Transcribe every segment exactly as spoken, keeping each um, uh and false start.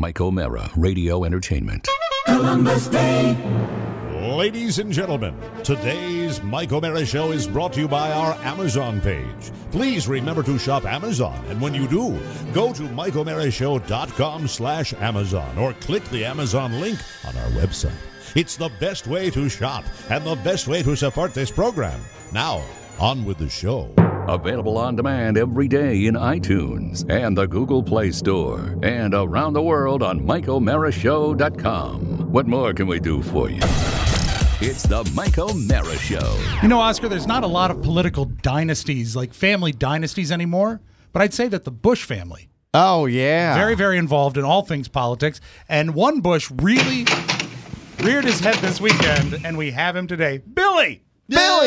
Mike O'Mara, Radio Entertainment. Columbus Day. Ladies and gentlemen, today's Mike O'Mara Show is brought to you by our Amazon page. Please remember to shop Amazon, and when you do, go to mike o'mara show dot com slash Amazon or click the Amazon link on our website. It's the best way to shop and the best way to support this program. Now, on with the show. Available on demand every day in iTunes and the Google Play Store and around the world on mike o'mara show dot com. What more can we do for you? It's the Mike O'Mara Show. You know, Oscar, there's not a lot of political dynasties, like family dynasties anymore, but I'd say that the Bush family. Oh, yeah. Very, very involved in all things politics. And one Bush really reared his head this weekend, and we have him today. Billy! Billy!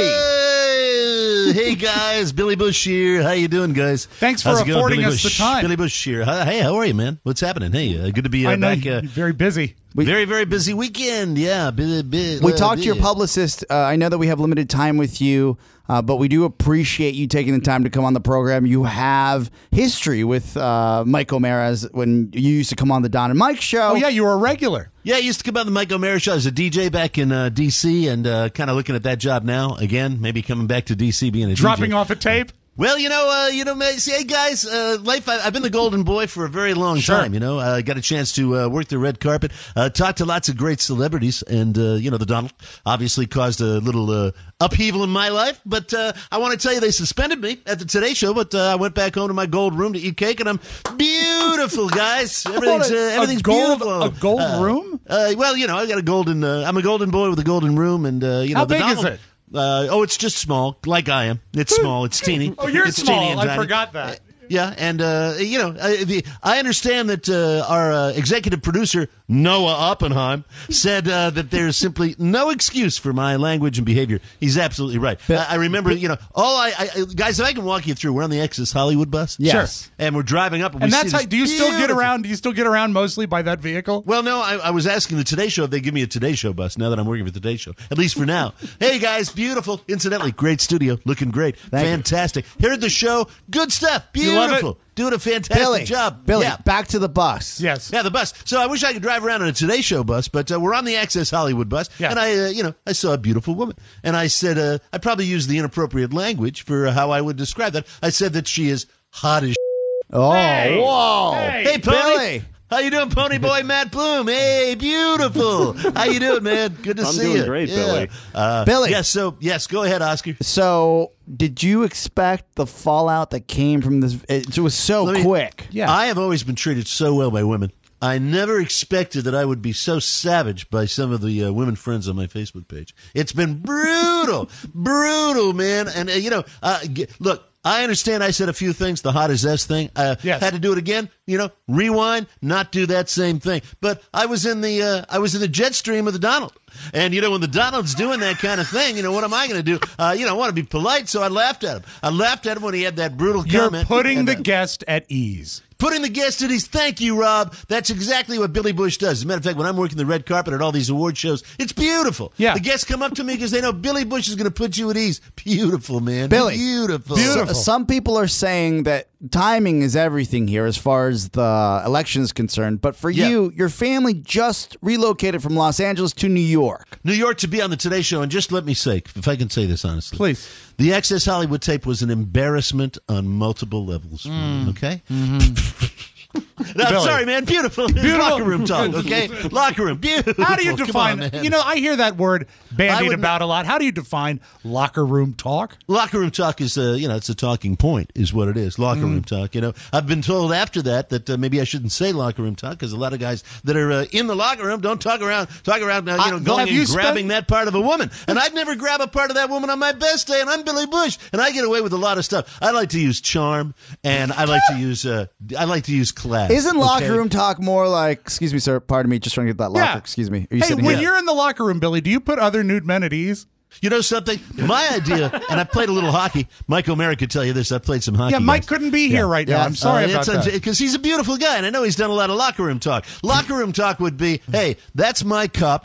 Hey, hey, guys, Billy Bush here. How you doing, guys? Thanks for How's it going, affording Billy us Bush? the time. Billy Bush here. Hey, how are you, man? What's happening? Hey, uh, good to be uh, I know back. you're Uh, very busy. very, very busy weekend. Yeah. Bu- bu- We uh, talked to your bu- publicist. Uh, I know that we have limited time with you, uh, but we do appreciate you taking the time to come on the program. You have history with uh, Mike O'Mara's when you used to come on the Don and Mike show. Oh, yeah, you were a regular. Yeah, I used to come on the Mike O'Mara Show as a D J back in uh, D C and uh, kind of looking at that job now. Again, maybe coming back to D C being a Dropping D J. off a tape. Well, you know, uh, you know, man, see, hey guys, uh, life. I, I've been the golden boy for a very long Sure. time. You know, I uh, got a chance to uh, work the red carpet, uh, talk to lots of great celebrities, and uh, you know, the Donald obviously caused a little uh, upheaval in my life. But uh, I want to tell you, they suspended me at the Today Show, but uh, I went back home to my gold room to eat cake, and I'm beautiful, guys. Everything's uh, everything's a gold, beautiful. A gold Uh, room? Uh, well, you know, I got a golden. Uh, I'm a golden boy with a golden room, and uh, you know, How the big is Donald, it? Uh, oh, it's just small, like I am. It's small. It's teeny. Oh, you're it's small. teeny and I tiny. forgot that. Yeah, and uh, you know, uh, the, I understand that uh, our uh, executive producer Noah Oppenheim said uh, that there's simply no excuse for my language and behavior. He's absolutely right. I, I remember, you know, all I, I guys, if I can walk you through, we're on the Access Hollywood bus, Yes. sure, and we're driving up, and, And we that's see how, this do you still get beautiful- around? Do you still get around mostly by that vehicle? Well, no, I, I was asking the Today Show if they give me a Today Show bus now that I'm working for the Today Show, at least for now. Hey, guys, beautiful. Incidentally, great studio. Looking great. Thank Fantastic. Here at the show, good stuff. You love it? Beautiful. Doing a fantastic Billy, job. Billy, Yeah. back to the bus. Yes. Yeah, the bus. So I wish I could drive around on a Today Show bus, but uh, we're on the Access Hollywood bus, Yeah. and I, uh, you know, I saw a beautiful woman, and I said, uh, I probably used the inappropriate language for uh, how I would describe that. I said that she is hot as. Oh, Hey. whoa. Hey. Hey, Pony. Billy. How you doing, Pony Boy Matt Bloom? Hey, beautiful. How you doing, man? Good to I'm see doing you. great, Yeah. Billy. Uh, Billy. Yes. So yes, go ahead, Oscar. So, did you expect the fallout that came from this? It was so Let me- quick. Yeah. I have always been treated so well by women. I never expected that I would be so savaged by some of the uh, women friends on my Facebook page. It's been brutal, brutal, man. And, uh, you know, uh, g- look, I understand I said a few things, the hot as S thing. I Yes. had to do it again, you know, rewind, not do that same thing. But I was in the uh, I was in the jet stream of the Donald. And, you know, when the Donald's doing that kind of thing, you know, what am I going to do? Uh, you know, I want to be polite, so I laughed at him. I laughed at him when he had that brutal You're comment. putting And, the uh, guest at ease. Putting the guest at ease. Thank you, Rob. That's exactly what Billy Bush does. As a matter of fact, when I'm working the red carpet at all these award shows, it's beautiful. Yeah. The guests come up to me because they know Billy Bush is going to put you at ease. Beautiful, man. Billy. Beautiful. Beautiful. So- some people are saying that timing is everything here as far as the election is concerned. But for Yeah. you, your family just relocated from Los Angeles to New York. New York to be on the Today Show, and just let me say, if I can say this honestly. Please. The Access Hollywood tape was an embarrassment on multiple levels. For me, okay? No, I'm Billy. sorry, man. Beautiful. Beautiful. Locker room talk, okay? Locker room. Beautiful. How do you Come define? on, man. You know, I hear that word I bandied would about a lot. How do you define locker room talk? Locker room talk is, uh, you know, it's a talking point, is what it is. Locker room talk. You know, I've been told after that that uh, maybe I shouldn't say locker room talk because a lot of guys that are uh, in the locker room don't talk around, talk around, uh, you know, Uh, going have and you grabbing spent- that part of a woman. And I'd never grab a part of that woman on my best day. And I'm Billy Bush, and I get away with a lot of stuff. I like to use charm, and I like to use, uh, I like to use class. Isn't locker okay? room talk more like, excuse me, sir, pardon me, just trying to get that locker, Yeah. excuse me. Are you Hey, sitting when here? you're in the locker room, Billy, do you put other nude men at ease? You know something? My idea, and I played a little hockey. Mike O'Mara could tell you this. I played some hockey. Yeah, Mike guys. couldn't be here right now. Yeah. I'm sorry Uh, about that. Because he's a beautiful guy, and I know he's done a lot of locker room talk. Locker room talk would be, hey, that's my cup.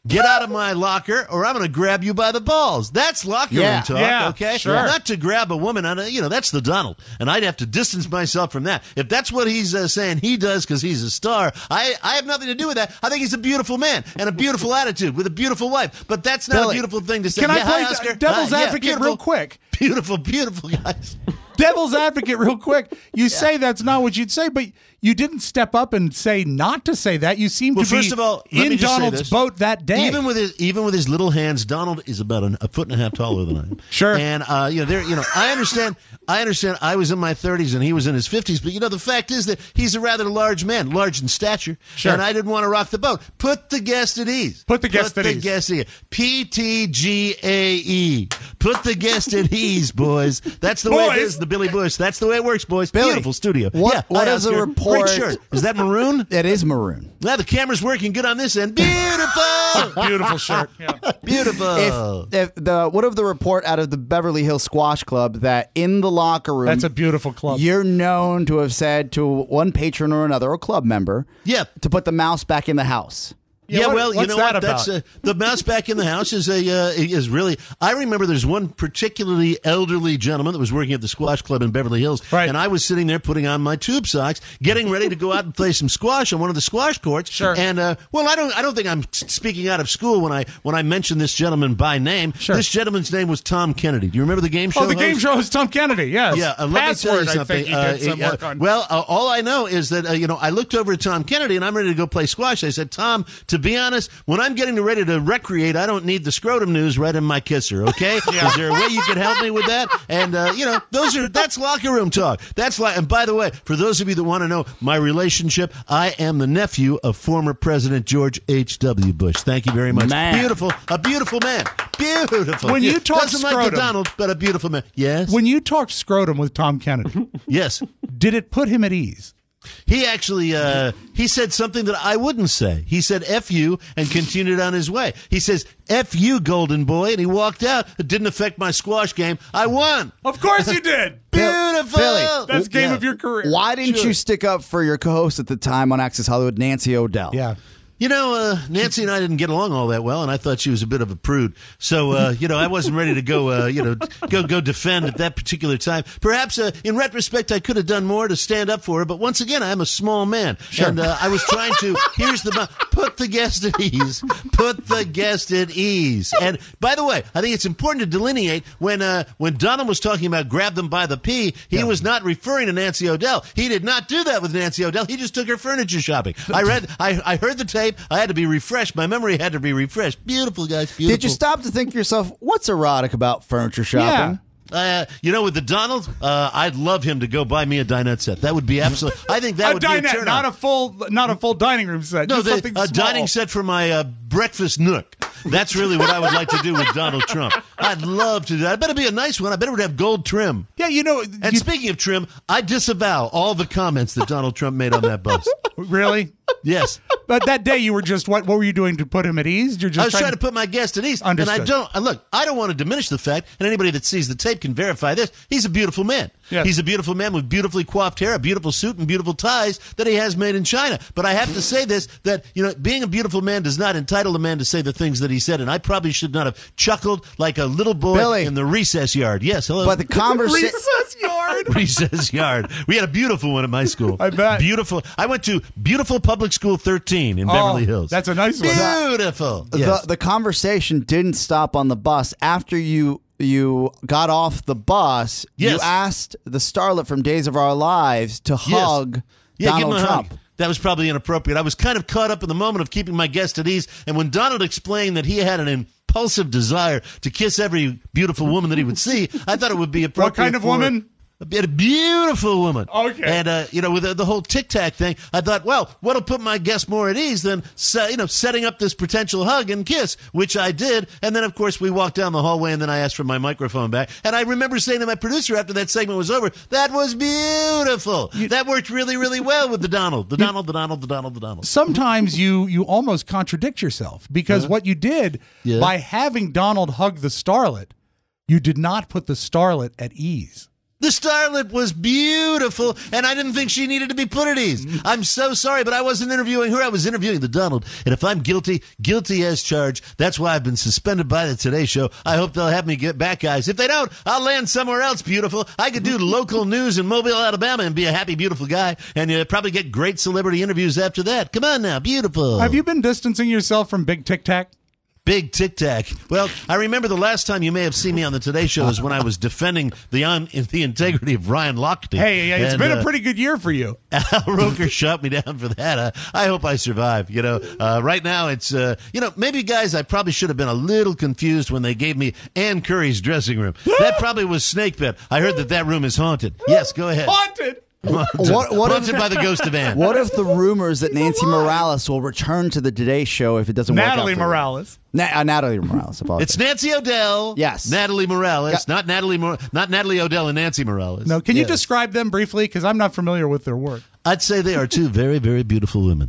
Get out of my locker, or I'm going to grab you by the balls. That's locker Yeah. room talk, Yeah, okay? sure. Not to grab a woman. On a, you know, that's the Donald. And I'd have to distance myself from that. If that's what he's uh, saying he does because he's a star, I, I have nothing to do with that. I think he's a beautiful man and a beautiful attitude with a beautiful wife. But that's not Billy, a beautiful thing to say. Can I Yeah, play hi, Oscar. devil's Hi, yeah, advocate beautiful, real quick? Beautiful, beautiful guys. Devil's advocate real quick. You say that's not what you'd say, but you didn't step up and say not to say that. You seem Well, to be first of all, let me in just say Donald's this. boat that day. Even with his even with his little hands, Donald is about an, a foot and a half taller than I am. Sure. And uh, you know, there, you know, I understand. I understand. I was in my thirties and he was in his fifties, but you know, the fact is that he's a rather large man, large in stature. Sure. And I didn't want to rock the boat. Put the guest at ease. Put the guest Put at the ease. guest at ease. P T G A E. Put the guest at ease, boys. That's the way it Boys. is. The Billy Bush. That's the way it works, boys. Billy, Beautiful studio. what- yeah. what hi, is a Oscar. report- Great shirt. Is that maroon? It is maroon. Well, the camera's working good on this end. Beautiful. Beautiful shirt. Yeah. Beautiful. If, if the what of the report out of the Beverly Hills Squash Club that in the locker room That's a beautiful club. you're known to have said to one patron or another or club member Yeah. to put the mouse back in the house. Yeah, Yeah, what- well, you what's know that what? That's about? uh, the mouse back in the house is a uh, is really. I remember there's one particularly elderly gentleman that was working at the squash club in Beverly Hills, Right. and I was sitting there putting on my tube socks, getting ready to go out and play some squash on one of the squash courts. Sure. And uh, well, I don't I don't think I'm speaking out of school when I when I mention this gentleman by name. Sure. This gentleman's name was Tom Kennedy. Do you remember the game show? Oh, the game host? show is Tom Kennedy. Yes. Yeah, uh, let me tell Password, you something. I think he Uh, did some uh, work on. Well, uh, all I know is that uh, you know I looked over at Tom Kennedy and I'm ready to go play squash. I said, Tom, to be honest, when I'm getting ready to recreate, I don't need the scrotum news right in my kisser. Okay, is there a way you could help me with that? And uh, you know, those are that's locker room talk. That's like. And by the way, for those of you that want to know my relationship, I am the nephew of former President George H W. Bush. Thank you very much. Man. Beautiful, a beautiful man. Beautiful. When you Yeah, talk doesn't like the scrotum- Donald, but a beautiful man. Yes. When you talked scrotum with Tom Kennedy, yes. did it put him at ease? He actually uh, he said something that I wouldn't say. He said F you and continued on his way. He says, F you, golden boy, and he walked out. It didn't affect my squash game. I won. Of course you did. Beautiful. Billy, Best game Yeah. of your career. Why didn't Sure. you stick up for your co-host at the time on Access Hollywood, Nancy O'Dell? Yeah. You know, uh, Nancy and I didn't get along all that well, and I thought she was a bit of a prude. So, uh, you know, I wasn't ready to go, uh, you know, go go defend at that particular time. Perhaps, uh, in retrospect, I could have done more to stand up for her. But once again, I'm a small man, and uh, I was trying to. Here's the put the guest at ease. Put the guest at ease. And by the way, I think it's important to delineate when uh, when Donald was talking about grab them by the pee, he was not referring to Nancy O'Dell. He did not do that with Nancy O'Dell. He just took her furniture shopping. I read, I, I heard the tape. I had to be refreshed. My memory had to be refreshed. Beautiful, guys. Beautiful. Did you stop to think to yourself, what's erotic about furniture shopping? Uh, you know, with the Donald, uh, I'd love him to go buy me a dinette set. That would be absolutely. I think that A would be a dinette, turn not on. a full, not a full dining room set. No, just the, something a small. dining set for my uh, breakfast nook. That's really what I would like to do with Donald Trump. I'd love to do that. I better be a nice one. I better have gold trim. Yeah, you know. And you, speaking of trim, I disavow all the comments that Donald Trump made on that bus. really? Yes. But that day you were just what? What were you doing to put him at ease? You're just I was trying to put my guest at ease. Understood. And I don't, uh, look, I don't want to diminish the fact, and anybody that sees the tape can verify this, he's a beautiful man. Yes. He's a beautiful man with beautifully coiffed hair, a beautiful suit, and beautiful ties that he has made in China. But I have to say this, that, you know, being a beautiful man does not entitle a man to say the things that he said, and I probably should not have chuckled like a little boy Billy. in the recess yard. Yes, hello. But the conversation. recess yard. recess yard. We had a beautiful one at my school. I bet. Beautiful. I went to Beautiful Public School thirteen in Beverly Oh, Hills. that's a nice one. Beautiful. Yes. The, the conversation didn't stop on the bus. After you you got off the bus, you Yes. asked the starlet from Days of Our Lives to Yes. hug Yeah, give Donald him a Trump. hug. That was probably inappropriate. I was kind of caught up in the moment of keeping my guest at ease, and when Donald explained that he had an impulsive desire to kiss every beautiful woman that he would see, I thought it would be appropriate. What kind of for- woman? A beautiful woman. Okay. And, uh, you know, with the, the whole Tic Tac thing, I thought, well, what'll put my guest more at ease than, se- you know, setting up this potential hug and kiss, which I did. And then, of course, we walked down the hallway, and then I asked for my microphone back. And I remember saying to my producer after that segment was over, that was beautiful. That worked really, really well with the Donald. The Donald, the Donald, the Donald, the Donald. Sometimes you you almost contradict yourself because what you did Yeah. by having Donald hug the starlet, you did not put the starlet at ease. The starlet was beautiful, and I didn't think she needed to be put at ease. I'm so sorry, but I wasn't interviewing her. I was interviewing the Donald. And if I'm guilty, guilty as charged. That's why I've been suspended by the Today Show. I hope they'll have me get back, guys. If they don't, I'll land somewhere else beautiful. I could do local news in Mobile, Alabama, and be a happy, beautiful guy, and uh, probably get great celebrity interviews after that. Come on now, beautiful. Have you been distancing yourself from Big Tic Tac? Big Tic Tac. Well, I remember the last time you may have seen me on the Today Show is when I was defending the un- the integrity of Ryan Lochte. Hey, it's and, been uh, a pretty good year for you. Al Roker shot me down for that. Uh, I hope I survive. You know, uh, right now it's, uh, you know, maybe, guys, I probably should have been a little confused when they gave me Ann Curry's dressing room. That probably was snake bit. I heard that that room is haunted. Yes, go ahead. Haunted! What, what haunted if, by the ghost of Ann. What if the rumors that Nancy Morales will return to the Today Show if it doesn't Natalie work out for Morales. Na- uh, Natalie Morales. Apologies. It's Nancy O'Dell. Yes. Natalie Morales. Yeah. Not Natalie Mor- Not Natalie O'Dell and Nancy Morales. No, can you Yes. describe them briefly? Because I'm not familiar with their work. I'd say they are two very, very beautiful women.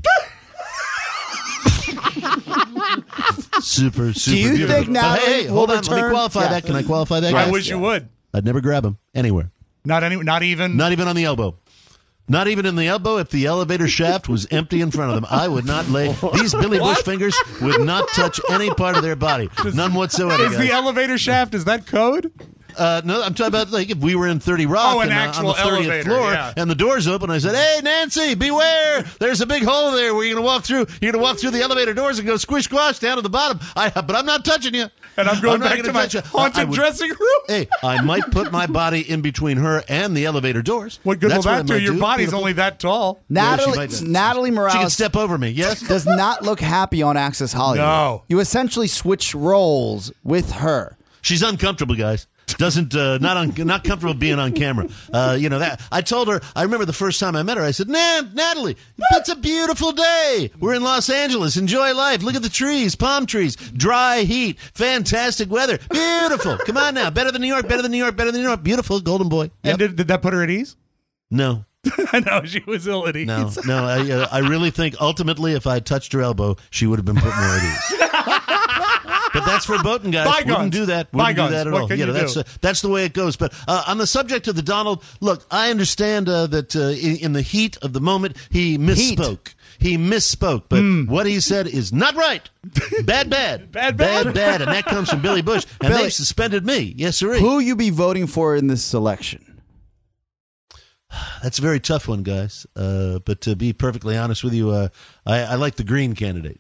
super, super Do you beautiful. think Natalie But hey, hey, will hold on. Let me return? qualify Yeah. that. Can I qualify that? I guys? wish you would. I'd never grab them anywhere. Not any. Not even. Not even on the elbow. Not even in the elbow. If the elevator shaft was empty in front of them, I would not lay. These Billy Bush fingers would not touch any part of their body. None whatsoever. Is the guys. elevator shaft? Is that code? Uh, no, I'm talking about like if we were in thirty Rock Oh, an and, uh, actual on the thirtieth elevator, floor yeah. and the doors open. I said, "Hey, Nancy, beware! There's a big hole there where you're going to walk through. You're going to walk through the elevator doors and go squish squash down to the bottom. I, but I'm not touching you. And I'm going not back gonna to my touch you. haunted I would- dressing room. Hey, I might put my body in between her and the elevator doors. What good That's will what I that do? might Your do. body's Beautiful. only that tall. Natalie, Yeah, she might- Natalie She can Morales step over me. Yes. does not look happy on Access Hollywood. No. You essentially switch roles with her. She's uncomfortable, guys. Doesn't uh, not un- not comfortable being on camera. Uh, you know that. I told her. I remember the first time I met her. I said, "Nah, Natalie, it's a beautiful day. We're in Los Angeles. Enjoy life. Look at the trees, palm trees, dry heat, fantastic weather, beautiful. Come on now, better than New York, better than New York, better than New York. Beautiful, Golden Boy." Yep. And did, did that put her at ease? No, I know she was ill at ease. no, no. I uh, I really think ultimately, if I had touched her elbow, she would have been put more at ease. But that's verboten, guys. Bygones. Wouldn't do that. Wouldn't Bygones. do that at What all. can You you know, that's do? uh, that's the way it goes. But uh, on the subject of the Donald, look, I understand uh, that uh, in, in the heat of the moment he misspoke. He misspoke, but what he said is not right. Bad, bad, Bad, bad. bad, bad, and that comes from Billy Bush, and Billy. they've suspended me. Yes, sir. Who you be voting for in this election? That's a very tough one, guys. Uh, but to be perfectly honest with you, uh, I, I like the Green candidate.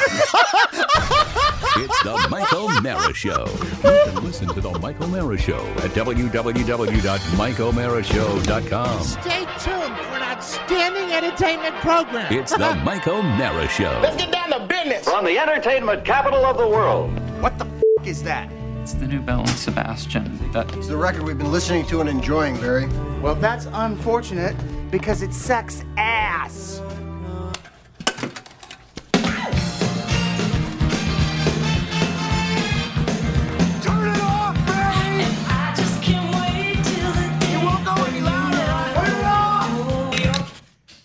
It's the Michael Mara Show. You can listen to the Michael Mara Show at w w w dot mike o'mara show dot com. Stay tuned for an outstanding entertainment program. It's the Michael Mara Show. Let's get down to business. From the entertainment capital of the world. What the f*** is that? It's the new Belle and Sebastian. That It's the record we've been listening to and enjoying, Barry. Well, that's unfortunate because it sucks ass. Turn it off, Barry! I just can't wait till the day. It won't go any louder. Turn it off!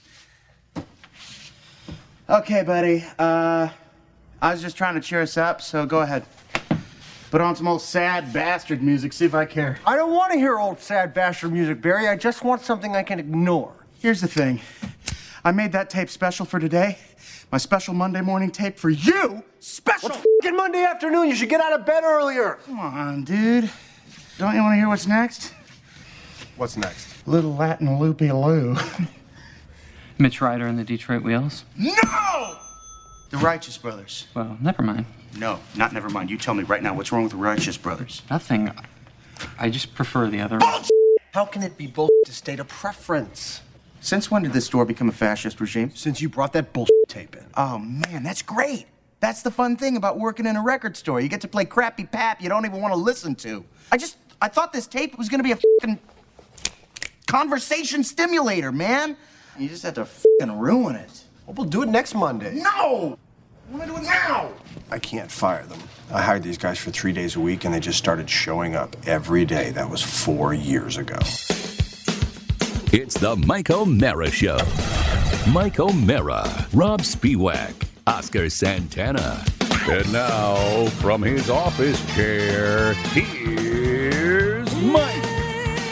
Okay, buddy. Uh, I was just trying to cheer us up, so go ahead. Put on some old sad bastard music, see if I care. I don't want to hear old sad bastard music, Barry. I just want something I can ignore. Here's the thing. I made that tape special for today. My special Monday morning tape for you. Special! F***ing Monday afternoon, you should get out of bed earlier. Come on, dude. Don't you want to hear what's next? What's next? Little Latin loopy-loo. Mitch Ryder and the Detroit Wheels. No! The Righteous Brothers. Well, never mind. No, not never mind. You tell me right now what's wrong with the Righteous Brothers. Nothing. I just prefer the other. How can it be bullshit to state a preference? Since when did this store become a fascist regime? Since you brought that bullshit tape in. Oh, man, that's great. That's the fun thing about working in a record store. You get to play crappy pap you don't even want to listen to. I just, I thought this tape was going to be a fucking conversation stimulator, man. You just had to fucking ruin it. Well, we'll do it next Monday. No! I want to do it now! I can't fire them. I hired these guys for three days a week, and they just started showing up every day. That was four years ago. It's the Michael Mara Show. Michael Mara, Rob Spiewak, Oscar Santana. And now, from his office chair, here's Mike. Voice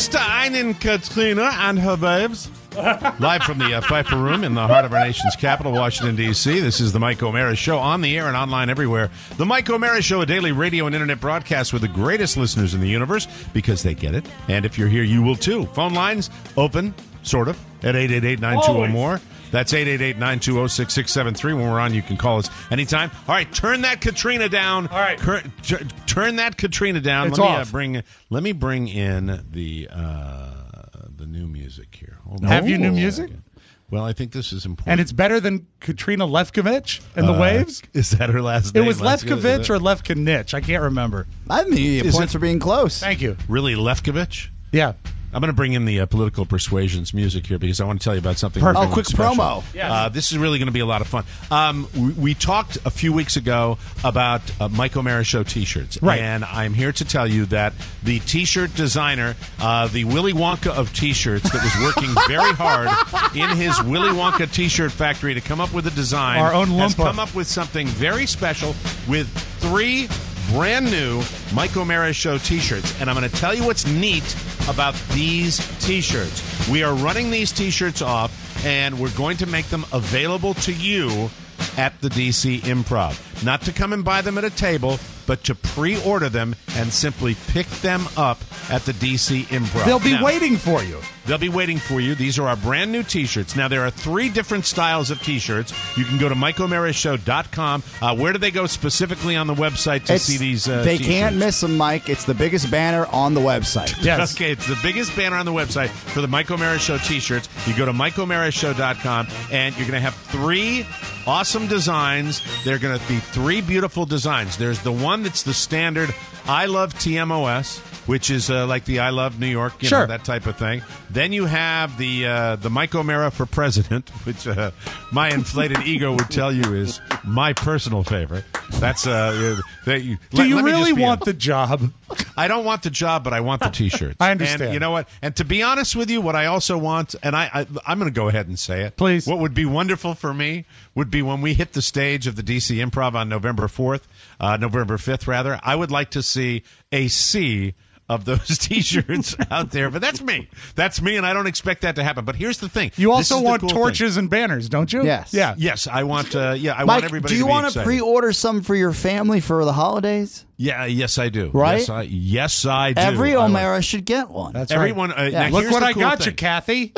Grüß einen Katrina and her babes. Live from the uh, Pfeiffer Room in the heart of our nation's capital, Washington, D C This is the Mike O'Mara Show, on the air and online everywhere. The Mike O'Mara Show, a daily radio and internet broadcast with the greatest listeners in the universe, because they get it. And if you're here, you will too. Phone lines open, sort of, at eight eight eight, nine two zero, more. That's eight eight eight, nine two zero, six six seven three. When we're on, you can call us anytime. All right, turn that Katrina down. All right. Cur- t- turn that Katrina down. It's let me off. Uh, bring let me bring in the uh, the new music here. Hold on. Have you new music? Well, I think this is important. And it's better than Katrina Lefkovich and the Uh, Waves? Is that her last It name? was Let's go- Lefkovich or Lefkinich. I can't remember. I think you Is points it- for being close. Thank you. Really, Lefkovich? Yeah. I'm going to bring in the uh, political persuasions music here because I want to tell you about something. Perfect. we're Oh, doing quick special. promo. Yes. Uh, this is really going to be a lot of fun. Um, we, we talked a few weeks ago about uh, Mike O'Mara Show T-shirts, Right. and I'm here to tell you that the T-shirt designer, uh, the Willy Wonka of T-shirts, that was working very hard in his Willy Wonka T-shirt factory to come up with a design, Our own has Loompa. come up with something very special with three brand new Mike O'Mara Show T-shirts, and I'm going to tell you what's neat about these T-shirts. We are running these T-shirts off, and we're going to make them available to you at the D C Improv. Not to come and buy them at a table, but to pre-order them and simply pick them up at the D C Improv. They'll be Now, waiting for you. They'll be waiting for you. These are our brand new T-shirts. Now, there are three different styles of T-shirts. You can go to Mike O'Mara Show dot com. Uh, where do they go specifically on the website to It's- see these uh, they T-shirts? can't miss them, Mike. It's the biggest banner on the website. Yes. Okay, it's the biggest banner on the website for the Mike O'Mara Show T-shirts. You go to Mike O'Mara Show dot com, and you're going to have three awesome designs. They're going to be three beautiful designs. There's the one that's the standard I Love T M O S, which is uh, like the I Love New York, you Sure. know, that type of thing. Then you have the uh, the Mike O'Mara for President, which uh, my inflated ego would tell you is my personal favorite. That's uh, that you. Do let- you let me just really be want a- the job? I don't want the job, but I want the T-shirts. I understand. And you know what? And to be honest with you, what I also want, and I, I I'm going to go ahead and say it. Please. What would be wonderful for me would be when we hit the stage of the D C Improv on November fourth, uh, November fifth, rather. I would like to see a sea of those T-shirts out there, but that's me. That's me, and I don't expect that to happen. But here's the thing: You This also is the want cool thing. torches and banners, don't you? Yes. Yeah. Yes, I want. Uh, yeah, I want Mike, everybody. do you to be want to excited. pre-order some for your family for the holidays? Yeah, yes, I do. Right? Yes, I, yes, I do. Every I like- O'Mara should get one. That's Everyone, uh, Yeah. now Look here's what the I cool got thing. you, Kathy.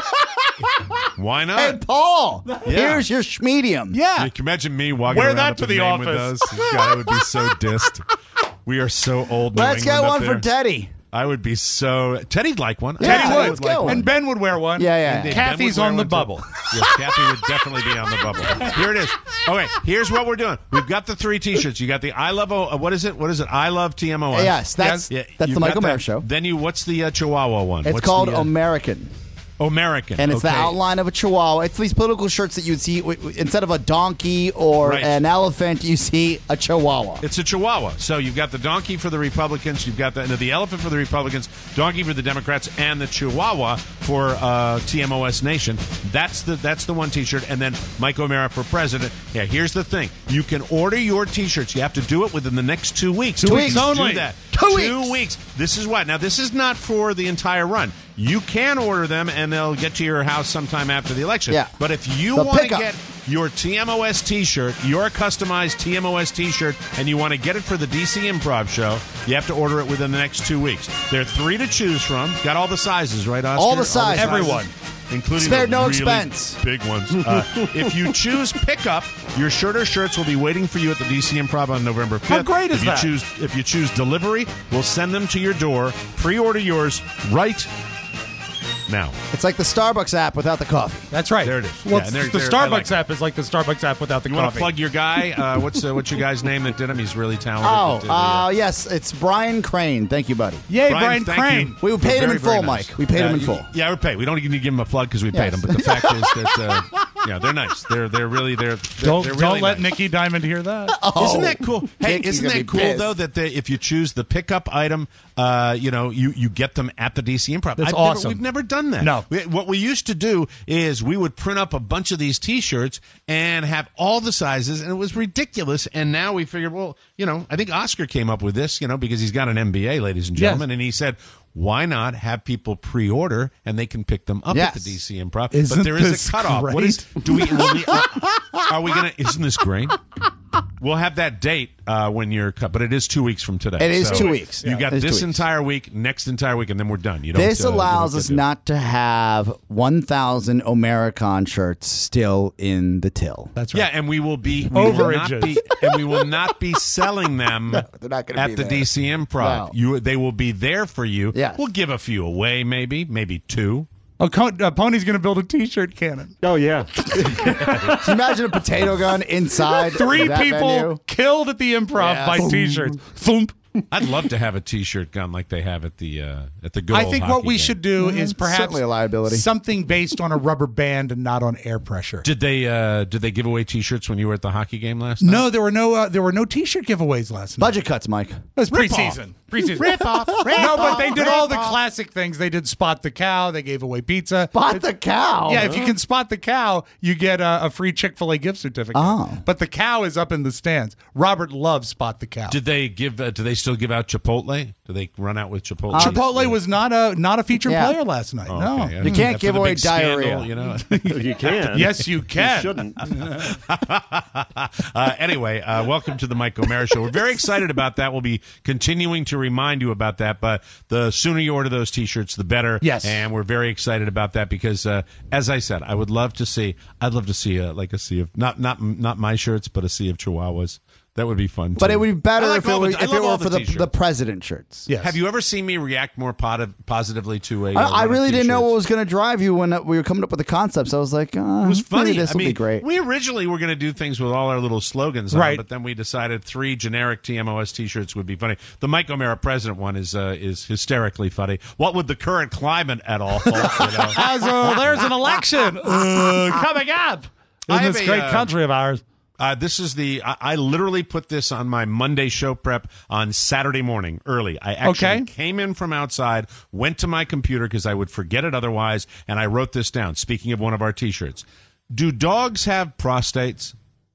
Why not? Hey, Paul, here's your schmedium. Yeah. You can imagine me walking Wear around that up to in the Maine with office. those. God, I would be so dissed. We are so old. New Let's get England up one there. for Teddy. I would be so. Teddy'd like one. Yeah, Teddy let's would get like one. one. And Ben would wear one. Yeah, yeah. Indeed, Kathy's Ben would on wear the one, too. bubble. Yes, Kathy would definitely be on the bubble. Here it is. Okay, here's what we're doing. We've got the three T-shirts. You got the I love. O, uh, what is it? What is it? I love T M O S. Yes, that's Yeah, that's you've the got Michael that. Mayer Show. Then you. What's the uh, Chihuahua one? It's What's called the, uh, American. American, And it's okay. the outline of a chihuahua. It's these political shirts that you'd see w- w- instead of a donkey or Right. an elephant, you see a chihuahua. It's a Chihuahua. So you've got the donkey for the Republicans, you've got the, no, the elephant for the Republicans, donkey for the Democrats, and the Chihuahua for uh, T M O S Nation. That's the that's the one T-shirt, and then Mike O'Mara for president. Yeah, here's the thing: you can order your T-shirts. You have to do it within the next two weeks. Two Please weeks only. Do that. Two Two weeks. This is what. Now, this is not for the entire run. You can order them, and they'll get to your house sometime after the election. Yeah. But if you The want to pickup. get your T M O S T-shirt, your customized T M O S T-shirt, and you want to get it for the D C Improv show, you have to order it within the next two weeks. There are three to choose from. Got all the sizes, right, Oscar? All the sizes. Everyone. Including Spared the no really expense. big ones. Uh, if you choose pickup, your shirt or shirts will be waiting for you at the D C Improv on November fifth. How great is if you that? Choose, if you choose delivery, we'll send them to your door. Pre-order yours right now. It's like the Starbucks app without the coffee. That's right. There it is. Well, Yeah, and they're- the they're- I Starbucks like it. app is like the Starbucks app without the You want coffee. to plug your guy? Uh, what's uh, what's your guy's name that did him? He's really talented. Oh, That did the, uh, yes, it's Brian Crane. Thank you, buddy. Yay, Brian, Brian, thank Crane. you. We paid him Very, in full, very nice. Mike. We paid him in you- full. Yeah, we paid. We don't even need to give him a plug because we paid Yes. him. But the fact is that uh, yeah, they're nice. They're they're really they're, they're Don't they're don't really let nice. Nikki Diamond hear that. Isn't that cool? Hey, Nikki's isn't gonna that be cool pissed. though that they, if you choose the pickup item, uh, you know, you, you get them at the D C Improv. That's I've awesome. Never, we've never done that. No. We- what we used to do is we would print up a bunch of these T-shirts and have all the sizes, and it was ridiculous. And now we figured, well, you know, I think Oscar came up with this, you know, because he's got an M B A, ladies and Yes. gentlemen, and he said, why not have people pre-order and they can pick them up Yes. at the D C Improv? Isn't but there is this a cutoff. What great? is? Do we? Will we are, are we gonna? Isn't this great? We'll have that date uh, when you're cut, but it is two weeks from today. It is So two weeks. You Yeah, got it is this two weeks. entire week, next entire week, and then we're done. You don't. This uh, you don't allows get us to do it. not to have one thousand Omericon shirts still in the till. That's right. Yeah, and we will be we will not Overages. be, and we will not be selling them they're not gonna at be the there. D C Improv. No. You, they will be there for you. Yes. We'll give a few away, maybe, maybe two. Oh, Co- uh, Pony's going to build a T-shirt cannon. Oh, yeah. Can you imagine a potato gun inside Three that people venue? killed at the Improv Yeah. by T-shirts. Thump. I'd love to have a T-shirt gun like they have at the uh, at the good I old think hockey what we game. should do is perhaps certainly a liability. something based on a rubber band and not on air pressure. Did they uh, did they give away T-shirts when you were at the hockey game last night? No, there were no uh, there were no T-shirt giveaways last night. Budget cuts, Mike. It was Rip preseason. off. Preseason. Rip off. Rip No, but off, they did rip all the off. classic things. They did Spot the Cow. They gave away pizza. Spot the cow. Yeah, if you can spot the cow, you get a, a free Chick-fil-A gift certificate. Oh. But the cow is up in the stands. Robert loves Spot the Cow. Did they give? Uh, do they still give out Chipotle? Do they run out with Chipotle? Chipotle was not a not a featured Yeah. player last night. Oh, no. okay. You can't After give the away big scandal, diarrhea. you know. You can. Yes, you can. You shouldn't. uh, anyway, uh, welcome to the Mike O'Mara Show. We're very excited about that. We'll be continuing to remind you about that. But the sooner you order those T-shirts, the better. Yes. And we're very excited about that because, uh, as I said, I would love to see. I'd love to see a, like a sea of not not not my shirts, but a sea of Chihuahuas. That would be fun. But too. it would be better I like if it, all was, the- I if love it all were for the, T-shirts. the president shirts. Yes. Have you ever seen me react more pot- positively to a? uh, I, I one of really didn't know T-shirts? what was going to drive you when uh, we were coming up with the concepts. I was like, uh, It was funny. Maybe this I will mean, be great. we originally were going to do things with all our little slogans, on, Right. but then we decided three generic T M O S T-shirts would be funny. The Mike O'Mara president one is uh, is hysterically funny. What would the current climate at all? You know? As, uh, there's an election uh, coming up in I have this a, great uh, country of ours. Uh, this is the. I, I literally put this on my Monday show prep on Saturday morning early. I actually Okay. came in from outside, went to my computer because I would forget it otherwise, and I wrote this down. Speaking of one of our T-shirts, do dogs have prostates?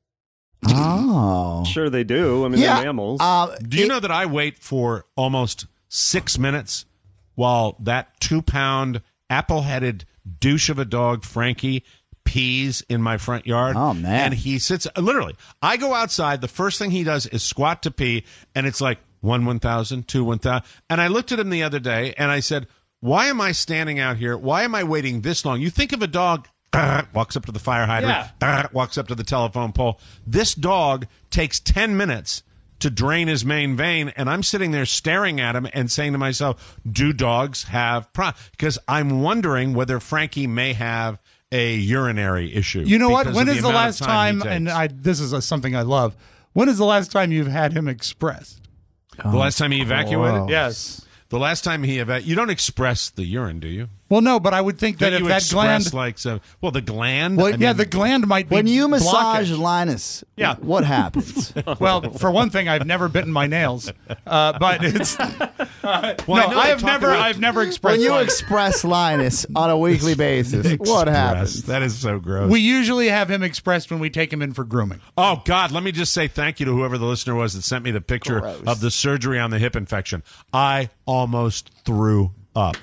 Oh. Sure they do. I mean, Yeah. they're mammals. Uh, Do you it- know that I wait for almost six minutes while that two-pound apple-headed douche of a dog, Frankie, pees in my front yard? Oh, man. And he sits, literally, I go outside, the first thing he does is squat to pee, and it's like one one thousand, two one thousand. And I looked at him the other day, and I said, why am I standing out here? Why am I waiting this long? You think of a dog, walks up to the fire hydrant, walks up to the telephone pole. This dog takes ten minutes to drain his main vein, and I'm sitting there staring at him and saying to myself, do dogs have pro? Because I'm wondering whether Frankie may have a urinary issue. You know what? because When of is the amount of last he time? takes. And I this is a, something I love. When is the last time you've had him expressed? the last time he evacuated? gross. Yes. The last time he evacuated, you don't express the urine, do you? Well, no, but I would think that Don't if you that express gland, like so? Well, the gland. Well, I yeah, mean, the gland might be when you massage blockage. Linus, Yeah. what happens? Well, for one thing, I've never bitten my nails, uh, but it's uh, I no. know I they have talk never, about- I've never expressed. when you mine. express Linus on a weekly basis, what Express. happens? That is so gross. we usually have him expressed when we take him in for grooming. Oh, God, let me just say thank you to whoever the listener was that sent me the picture Gross. of the surgery on the hip infection. I almost threw up.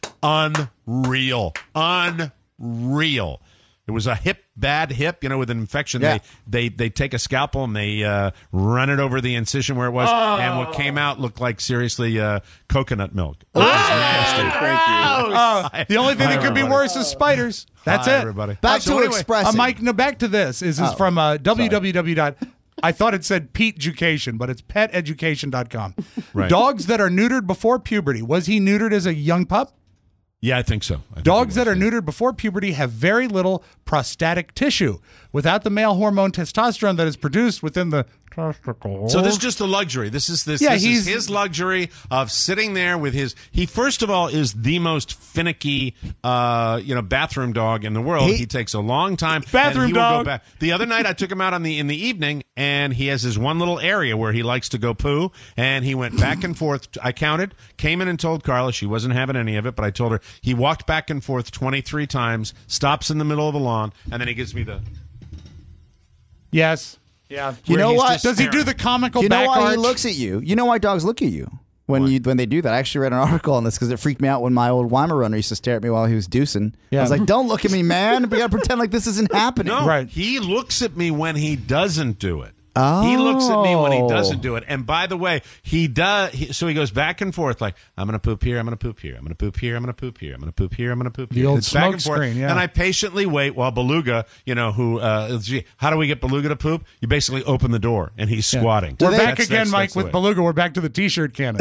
Unreal. Unreal. It was a hip, bad hip, you know, with an infection. Yeah. They, they they take a scalpel and they uh, run it over the incision where it was. And what came out looked like, seriously, uh, coconut milk. It was nasty. Thank you. Uh, the only thing Hi, that could be everybody. worse is spiders. That's Hi, it. everybody. Back So to anyway, expressing. Uh, Mike, no, back to this. Is is Oh, from uh, www. I thought it said Pete Education, but it's pet education dot com. Right. Dogs that are neutered before puberty. Was he neutered as a young pup? Yeah, I think so. I think Dogs it was, that are yeah. neutered before puberty have very little prostatic tissue. Without the male hormone testosterone that is produced within the testicles. So this is just a luxury. This is this, Yeah, this he's- is his luxury of sitting there with his. He first of all is the most finicky, uh, you know, bathroom dog in the world. He, He- takes a long time. and Bathroom he will dog. Go back. The other night I took him out on the in the evening, and he has his one little area where he likes to go poo, and he went back and forth. I counted, came in and told Carla she wasn't having any of it, but I told her he walked back and forth twenty-three times, stops in the middle of the lawn, and then he gives me the. Yes. Yeah. You where know he's what? just Does he do staring. the comical You know back why arch? he looks at you? You know why dogs look at you? when you when they do that. I actually read an article on this because it freaked me out when my old Weimaraner used to stare at me while he was deucing. Yeah. I was like, "Don't look at me, man. We got to pretend like this isn't happening." No, Right. he looks at me when he doesn't do it. Oh. He looks at me when he doesn't do it. And by the way, he does. He, so he goes back and forth like, I'm going to poop here, I'm going to poop here, I'm going to poop here, I'm going to poop here, I'm going to poop here, I'm going to poop The here. old It's back smoke and forth. screen, yeah. And I patiently wait while Beluga, you know, who, uh, gee, how do we get Beluga to poop? You basically open the door and he's squatting. We're they- back That's- again, that's- Mike, that's the with way. Beluga. We're back to the T-shirt cannon.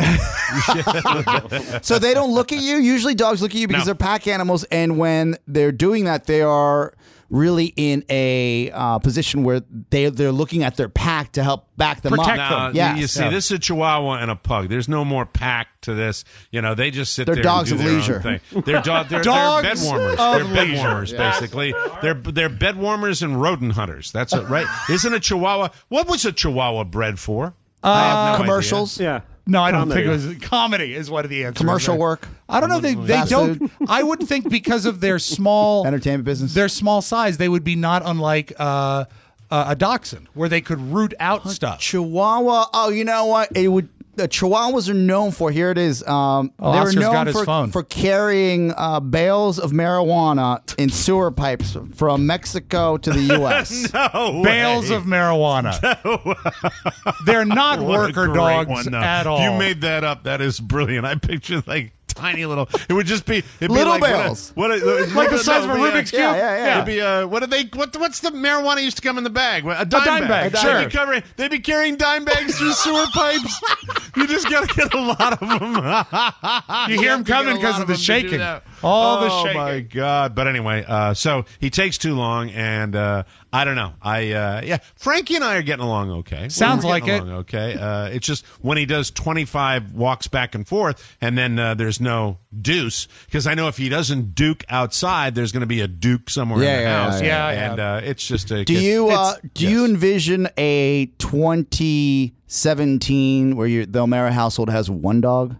So they don't look at you. Usually dogs look at you because No. they're pack animals, and when they're doing that, they are really in a uh, position where they they're looking at their pack to help back them Protect up. Now, Yes. you see, Yeah. this is a Chihuahua and a pug. There's no more pack to this. You know, they just sit They're there dogs and do of their leisure. own thing. They're, do- they're, Dogs they're bed warmers. of They're bed leisure. warmers, basically. They're they're bed warmers and rodent hunters. That's it, right? Isn't a Chihuahua? What was a Chihuahua bred for? I have no Commercials. Yeah. No, I don't Comedy. think it was comedy. Is what the answer. Commercial is. work. I don't know. They they Fast don't. food. I would think because of their small Entertainment business. their small size, they would be not unlike uh, uh, a dachshund, where they could root out stuff. Chihuahua. Oh, you know what? It would. The Chihuahuas are known for. Here it is. Um, Oh, they were Oscar's known got his for, phone. for carrying uh, bales of marijuana in sewer pipes from Mexico to the U S No Bales way. of marijuana. They're not What a worker great dogs one, though. at all. If you made that up, that is brilliant. I picture like tiny little. It would just be it'd be Little like bales. What a, what a, Like the no, size of a it'd be Rubik's Cube? Yeah, yeah, yeah. It'd be uh, what are they? What what's the marijuana used to come in the bag? A dime, dime bag, sure. They'd be covering. They'd be carrying dime bags through sewer pipes. You just gotta get a lot of them. You hear 'em coming 'cause of the shaking. All the oh shaking. my god! But anyway, uh, so he takes too long, and uh, I don't know. I uh, yeah, Frankie and I are getting along okay. Sounds We're like getting it. along Okay, uh, it's just when he does twenty-five walks back and forth, and then uh, there's no deuce, because I know if he doesn't duke outside, there's going to be a duke somewhere Yeah, in the yeah, house. yeah, yeah. and uh, it's just a. Do you uh, it's- do you yes. envision a twenty seventeen where your the O'Mara household has one dog?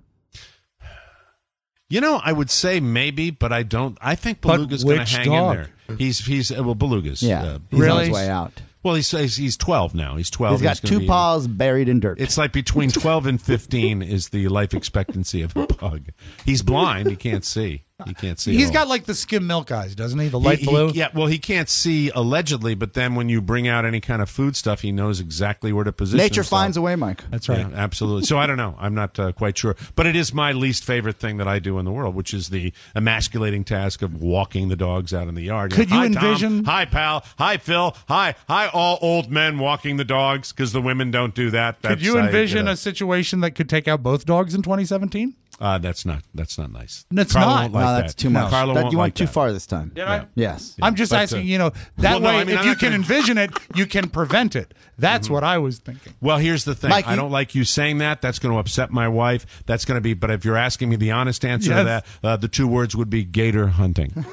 You know, I would say maybe, but I don't. I think But Beluga's going to which hang dog? in there. He's he's uh, well, Beluga's. Yeah, uh, he's on Really? his way out. well, he's he's, he's twelve now. He's twelve. He's got gonna two be- paws buried in dirt. It's like between twelve and fifteen is the life expectancy of a pug. He's blind. He can't see. He can't see. He's at got all. like the skim milk eyes, doesn't he? The He- light he- blue. yeah, well, he can't see allegedly, but then when you bring out any kind of food stuff, he knows exactly where to position Nature himself. finds a way, Mike. That's right. Yeah, absolutely. So I don't know. I'm not uh, quite sure, but it is my least favorite thing that I do in the world, which is the emasculating task of walking the dogs out in the yard. Could know, you "Hi, Tom. envision- Hi, pal. Hi, Phil. Hi, hi, all old men walking the dogs because the women don't do that. Could That's, you I, envision know, a situation that could take out both dogs in twenty seventeen? Uh, that's not. That's not nice. That's Carla not. Won't like no, that's that. too much. Carla That- won't you like went too that. far this time. Did I? Yes. I'm just But, uh, asking, you know, that well, no, way, I mean, if I'm you not can gonna- envision it, you can prevent it. That's what I was thinking. Well, here's the thing. Mike, I you- don't like you saying that. That's going to upset my wife. That's going to be. But if you're asking me the honest answer to Yes. that, uh, the two words would be gator hunting.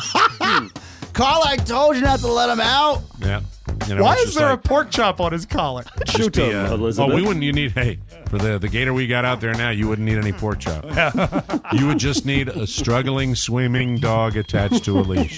Carl, I told you not to let him out. Yeah. You know, Why it's is just there like, a pork chop on his collar? Shoot be, him, uh, Elizabeth. Oh, we wouldn't. You need hey for the the gator we got out there now. You wouldn't need any pork chop. You would just need a struggling swimming dog attached to a leash.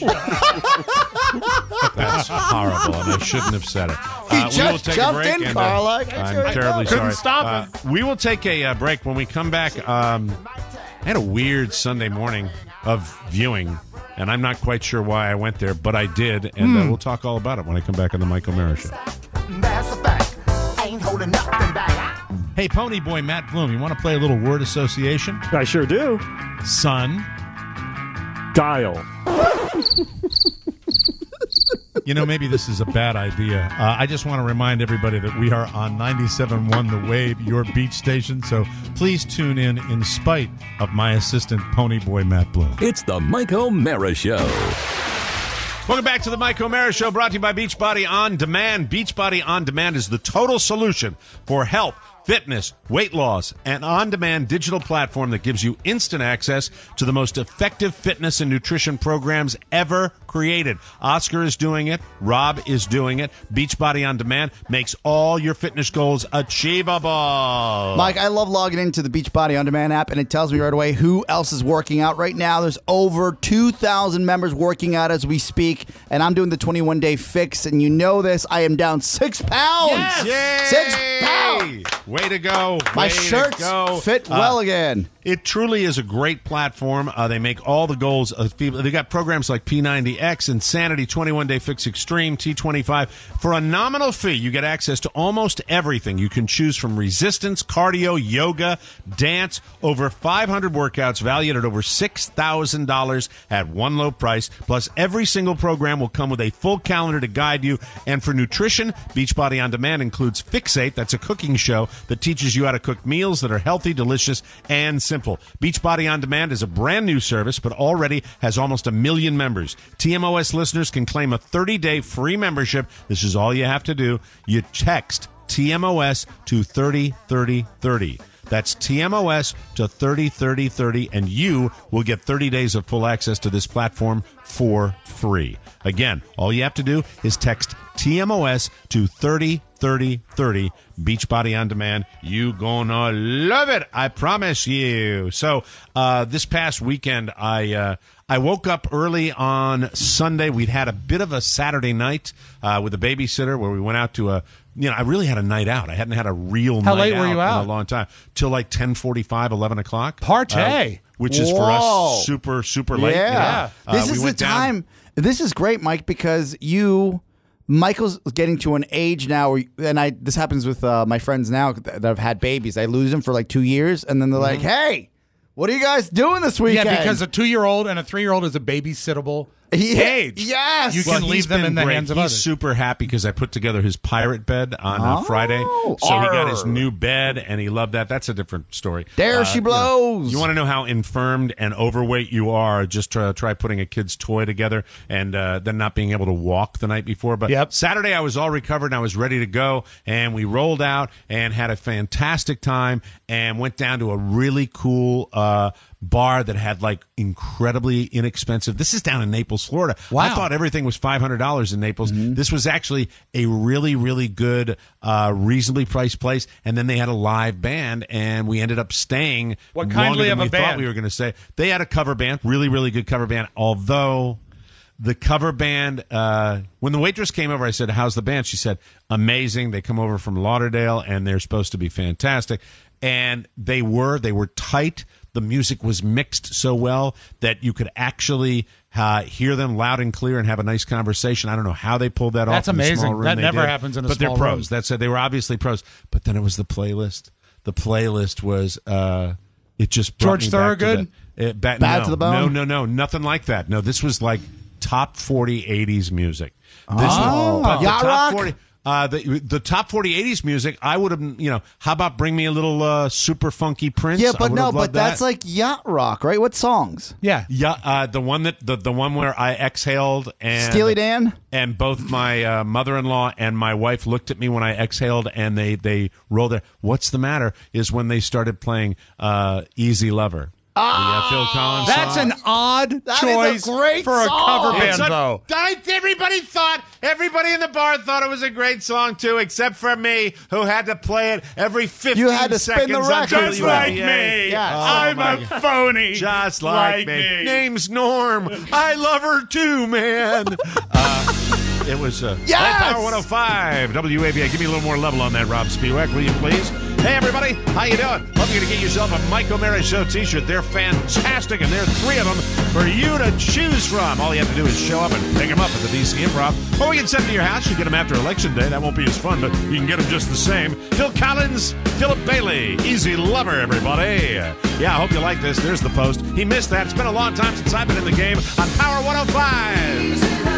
That's horrible, and I shouldn't have said it. He Uh, we just will take jumped a break, in, and, Carl. I Uh, got you I'm right terribly there. sorry. Couldn't stop Uh, him. we will take a uh, break. When we come back, um, I had a weird Sunday morning of viewing, and I'm not quite sure why I went there, but I did, and uh, we'll talk all about it when I come back on the Mike O'Mara Show. That's a fact. Ain't holding nothing back. Hey, Pony Boy Matt Bloom, you want to play a little word association? I sure do. Son. Dial. You know, maybe this is a bad idea. Uh, I just want to remind everybody that we are on ninety-seven point one The Wave, your beach station, so please tune in in spite of my assistant, Pony Boy Matt Bloom. It's the Mike O'Mara Show. Welcome back to the Mike O'Mara Show, brought to you by Beachbody On Demand. Beachbody On Demand is the total solution for health, fitness, weight loss, and on-demand digital platform that gives you instant access to the most effective fitness and nutrition programs ever created. Oscar is doing it. Rob is doing it. Beachbody On Demand makes all your fitness goals achievable. Mike, I love logging into the Beachbody On Demand app, and it tells me right away who else is working out right now. There's over two thousand members working out as we speak, and I'm doing the twenty-one day fix, and you know this. I am down six pounds. Yay! Six pounds. Way to go. My Way to shirts go. fit well Uh, again. It truly is a great platform. Uh, they make all the goals of people. They got programs like P ninety X, Insanity, twenty-one day Fix Extreme, T twenty-five. For a nominal fee, you get access to almost everything. You can choose from resistance, cardio, yoga, dance, over five hundred workouts valued at over six thousand dollars at one low price. Plus, every single program will come with a full calendar to guide you. And for nutrition, Beachbody On Demand includes Fixate. That's a cooking show that teaches you how to cook meals that are healthy, delicious, and simple. Beachbody On Demand is a brand new service, but already has almost a million members. T M O S listeners can claim a thirty day free membership. This is all you have to do. You text T M O S to thirty thirty thirty. That's T M O S to thirty thirty thirty, and you will get thirty days of full access to this platform for free. Again, all you have to do is text T M O S to thirty thirty thirty. Beachbody On Demand. You gonna love it. I promise you. So uh, this past weekend, I uh, I woke up early on Sunday. We'd had a bit of a Saturday night uh, with a babysitter where we went out to a, you know, I really had a night out. I hadn't had a real How night late out, were you out? in a long time. Till like ten forty-five, eleven o'clock. Partay. Uh, which is for Whoa. us super, super late. Yeah. Uh, This we is the went down- time. This is great, Mike, because you, Michael's getting to an age now where, and I, this happens with uh, my friends now that have had babies. I lose them for like two years, and then they're like, hey, what are you guys doing this weekend? Yeah, because a two-year-old and a three-year-old is a babysittable Yeah. age. Yes. You Well, can he's leave them been in the great. hands of He's others. super happy because I put together his pirate bed on uh, Oh, Friday. So he got his arr. new bed, and he loved that. That's a different story. There Uh, she you know, blows. You, want to know how infirmed and overweight you are, just try, try putting a kid's toy together and uh, then not being able to walk the night before. But Yep. Saturday, I was all recovered, and I was ready to go, and we rolled out and had a fantastic time and went down to a really cool uh, bar that had like incredibly inexpensive. This is down in Naples, Florida. Wow. I thought everything was five hundred dollars in Naples. Mm-hmm. This was actually a really, really good, uh, reasonably priced place. And then they had a live band, and we ended up staying What longer kindly than of a we thought band? we were going to stay. They had a cover band, really, really good cover band. Although the cover band, uh, when the waitress came over, I said, "How's the band?" She said, "Amazing. They come over from Lauderdale, and they're supposed to be fantastic." And they were. They were tight. The music was mixed so well that you could actually uh, hear them loud and clear and have a nice conversation. I don't know how they pulled that That's off. in the amazing. small room That they never did. happens in a but small they're room. pros. That's it. They were obviously pros. But then it was the playlist. The playlist was. Uh, it just brought George me back to Thorogood? the- it- ba- Bad no, to the bone? No, no, no, nothing like that. No, this was like top forty eighties music. This Oh. was, but the Yacht top rock? forty. Uh, the the top forty eighties music, I would have, you know, how about bring me a little uh, super funky Prince? Yeah, I but would no, have but loved that's that. like yacht rock, right? What songs? Yeah. Yeah, uh, the one that the, the one where I exhaled and Steely Dan? and both my uh, mother-in-law and my wife looked at me when I exhaled, and they they rolled their. What's the matter? Is when they started playing uh, "Easy Lover." The, uh, Phil Collins That's song. an odd That is choice a great for a song. cover band, It's a- though. I, everybody thought, everybody in the bar thought it was a great song too, except for me, who had to play it every fifteen You had to spin the seconds. record. on Just W like N B A. me. Yes. Oh, I'm my a God. phony. Just like, me. Name's Norm. I love her too, man. uh, it was uh, Yes! Power one oh five W A B A. Give me a little more level on that, Rob Spiewak, will you please? Hey, everybody. How you doing? Hope you're going to get yourself a Mike O'Mara Show t-shirt. They're fantastic, and there are three of them for you to choose from. All you have to do is show up and pick them up at the D C Improv. Or we can send them to your house. You get them after Election Day. That won't be as fun, but you can get them just the same. Phil Collins, Philip Bailey. Easy Lover, everybody. Yeah, I hope you like this. There's the post. He missed that. It's been a long time since I've been in the game on Power one oh five.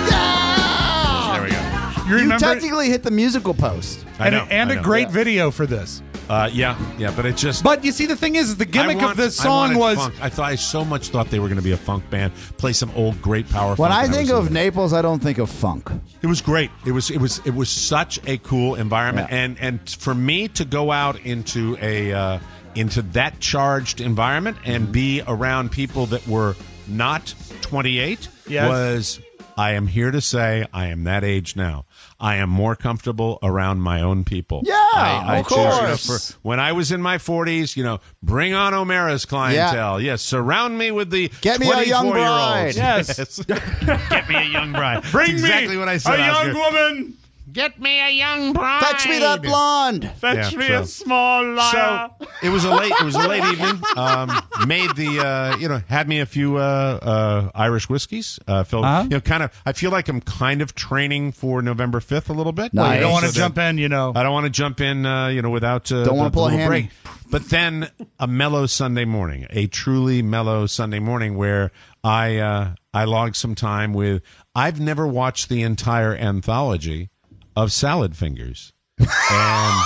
There we go. You You remember? technically hit the musical post. I and know, and I a know. great video for this. Uh, yeah, yeah, but it just. But you see, the thing is, the gimmick I want- of this I song wanted was funk. I thought I so much thought they were going to be a funk band, play some old great power. When funk, I and think was of in it. Naples, I don't think of funk. It was great. It was it was it was such a cool environment, Yeah. and and for me to go out into a uh, into that charged environment and be around people that were not twenty-eight Yes. was. I am here to say I am that age now. I am more comfortable around my own people. Yeah, I, I of choose, you know, course. for, when I was in my forties, you know, bring on O'Mara's clientele. Yes, surround me with the Get me a young twenty-four-year-olds. bride. Yes. Get me a young bride. Bring That's exactly me what I said. a young Oscar. woman. Get me a young bride. Fetch me that blonde. Fetch Yeah, me so- a small liar. So it was a late. It was a late evening. Um, made the uh, you know had me a few uh, uh, Irish whiskeys. Uh, felt Uh-huh. you know kind of. I feel like I'm kind of training for November fifth a little bit. Well, you don't Nice. want to So jump that- in, you know. I don't want to jump in. Uh, you know, without uh, Don't wanna the- pull a the little hammy. break. But then a mellow Sunday morning, a truly mellow Sunday morning, where I uh, I logged some time with. I've never watched the entire anthology of Salad Fingers. And,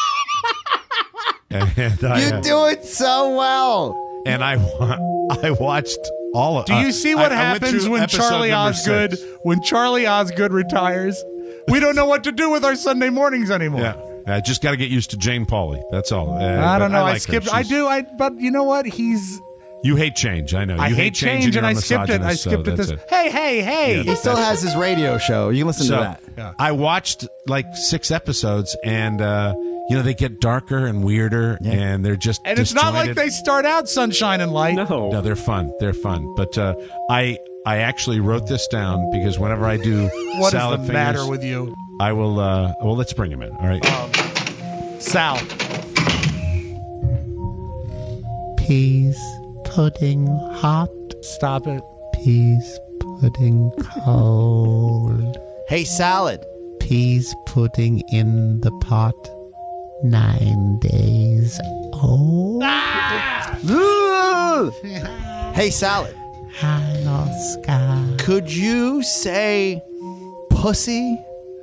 and I, You uh, do it so well. and I wa- I watched all of. Do you uh, see what I- I went happens through when episode Charlie number Osgood six. when Charlie Osgood retires? We don't know what to do with our Sunday mornings anymore. Yeah, I just got to get used to Jane Pauley. That's all. Uh, I don't but know. I, like her. skipped. I She's- do. I. But you know what? He's. You hate change. I know. You I hate change, and you're I a skipped it. I misogynist, so skipped it. that's This. Hey, hey, hey! Yeah, He still has his radio show. You can listen So to that. I watched like six episodes, and uh, you know they get darker and weirder, and they're just And it's not like disjointed. they start out sunshine and light. No. No, they're fun. They're fun. But uh, I I actually wrote this down because whenever I do What is salad the fingers, matter with you, I will. Uh, well, let's bring him in. All right. Sal? Peas pudding hot. Stop it. Peas pudding cold. Hey, Salad. Peas pudding in the pot. Nine days old. Ooh. Hey, Salad. Hi, Oscar. Could you say pussy?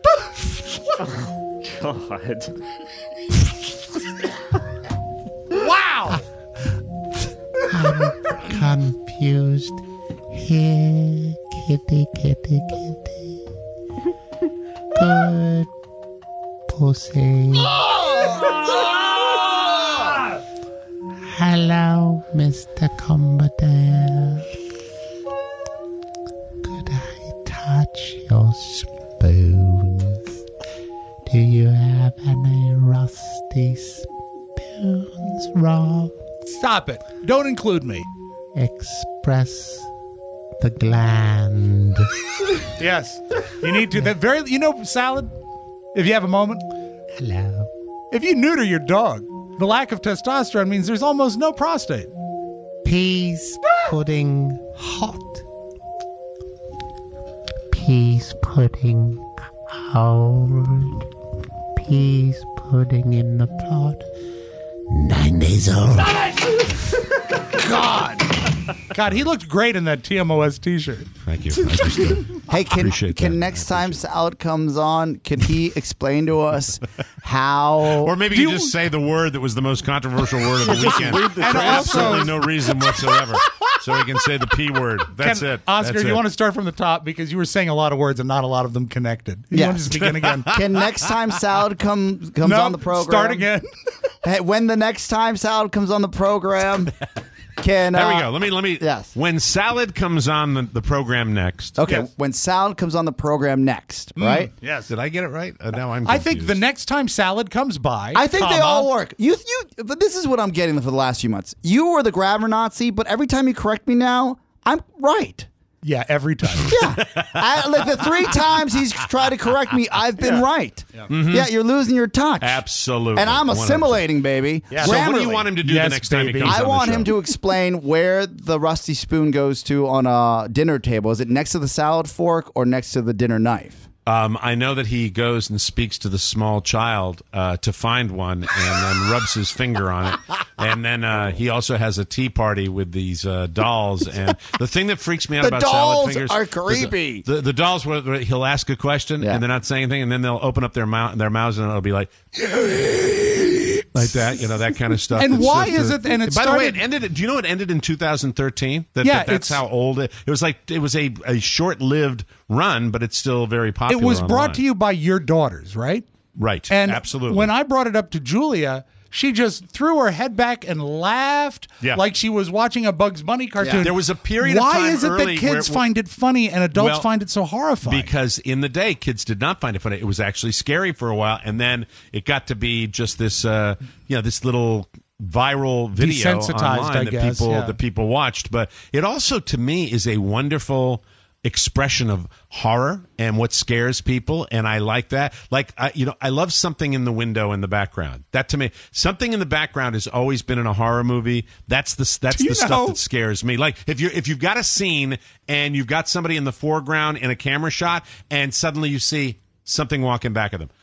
God. Wow. I'm confused. Here, kitty, kitty, kitty. Good pussy. Hello, Mister Combadale. Could I touch your spoons? Do you have any rusty spoons, Rob? Stop it. Don't include me. Express the gland. Yes. You need to. That very. You know, Salad. If you have a moment. Hello. If you neuter your dog, the lack of testosterone means there's almost no prostate. Peas pudding hot. Peas pudding cold. Peas pudding in the pot. Nine days old. God. God, he looked great in that T M O S t-shirt. Thank you. I just, uh, Hey, can appreciate can that. next time Salad comes on, can he explain to us how? Or maybe Do you you- just say the word that was the most controversial word of the weekend. read the For And also- absolutely no reason whatsoever. So he can say the P word. That's Can- it. Oscar, That's you it. want to start from the top because you were saying a lot of words and not a lot of them connected. You Yes. want to just begin again? Can next time Salad come comes No, on the program? start again. Hey, when the next time Salad comes on the program, can There uh, we go. Let me let me. Yes. When Salad comes on the, the program next. Okay, Yes. when Salad comes on the program next, right? Yes. Did I get it right? Uh, now I'm. I think the confused. next time Salad comes by, I think they comma, all work. You, you, but this is what I'm getting for the last few months. You were the grammar Nazi, but every time you correct me now, I'm right. Yeah, every time. Yeah, I, like the three times he's tried to correct me, I've been right. Yeah. you're losing your touch. Absolutely. And I'm one hundred percent. assimilating, baby. Yeah. So what do you Grammarly. want him to do Yes, the next time he baby. comes I on want the show? him to explain where the rusty spoon goes to on a dinner table. Is it next to the salad fork or next to the dinner knife? Um, I know that he goes and speaks to the small child uh, to find one, and then rubs his finger on it. And then uh, he also has a tea party with these uh, dolls. And the thing that freaks me out The about dolls salad fingers are the- creepy. The, the, dolls, where where he'll ask a question Yeah. and they're not saying anything, and then they'll open up their mouth, their mouths, and it'll be like. Like that, you know, that kind of stuff. And It's why just is a- it- and it by the way, started- it ended. Do you know it ended in two thousand thirteen? That, Yeah, that that's it's- how old it. It was like it was a, a short-lived run, but it's still very popular. It was brought online. to you by your daughters, right? Right. And absolutely. when I brought it up to Julia, she just threw her head back and laughed Yeah. like she was watching a Bugs Bunny cartoon. There was a period of Why time is it early that kids where- find it funny and adults Well, find it so horrifying? Because in the day, kids did not find it funny. It was actually scary for a while, and then it got to be just this, uh, you know, this little viral video Desensitized, online I that guess, people yeah. that people watched. But it also, to me, is a wonderful expression of horror and what scares people, and I like that. Like, I, you know, I love something in the window in the background. That to me, something in the background has always been in a horror movie. That's the that's Do the you stuff know- that scares me. Like if you if you've got a scene and you've got somebody in the foreground in a camera shot, and suddenly you see something walking back at them.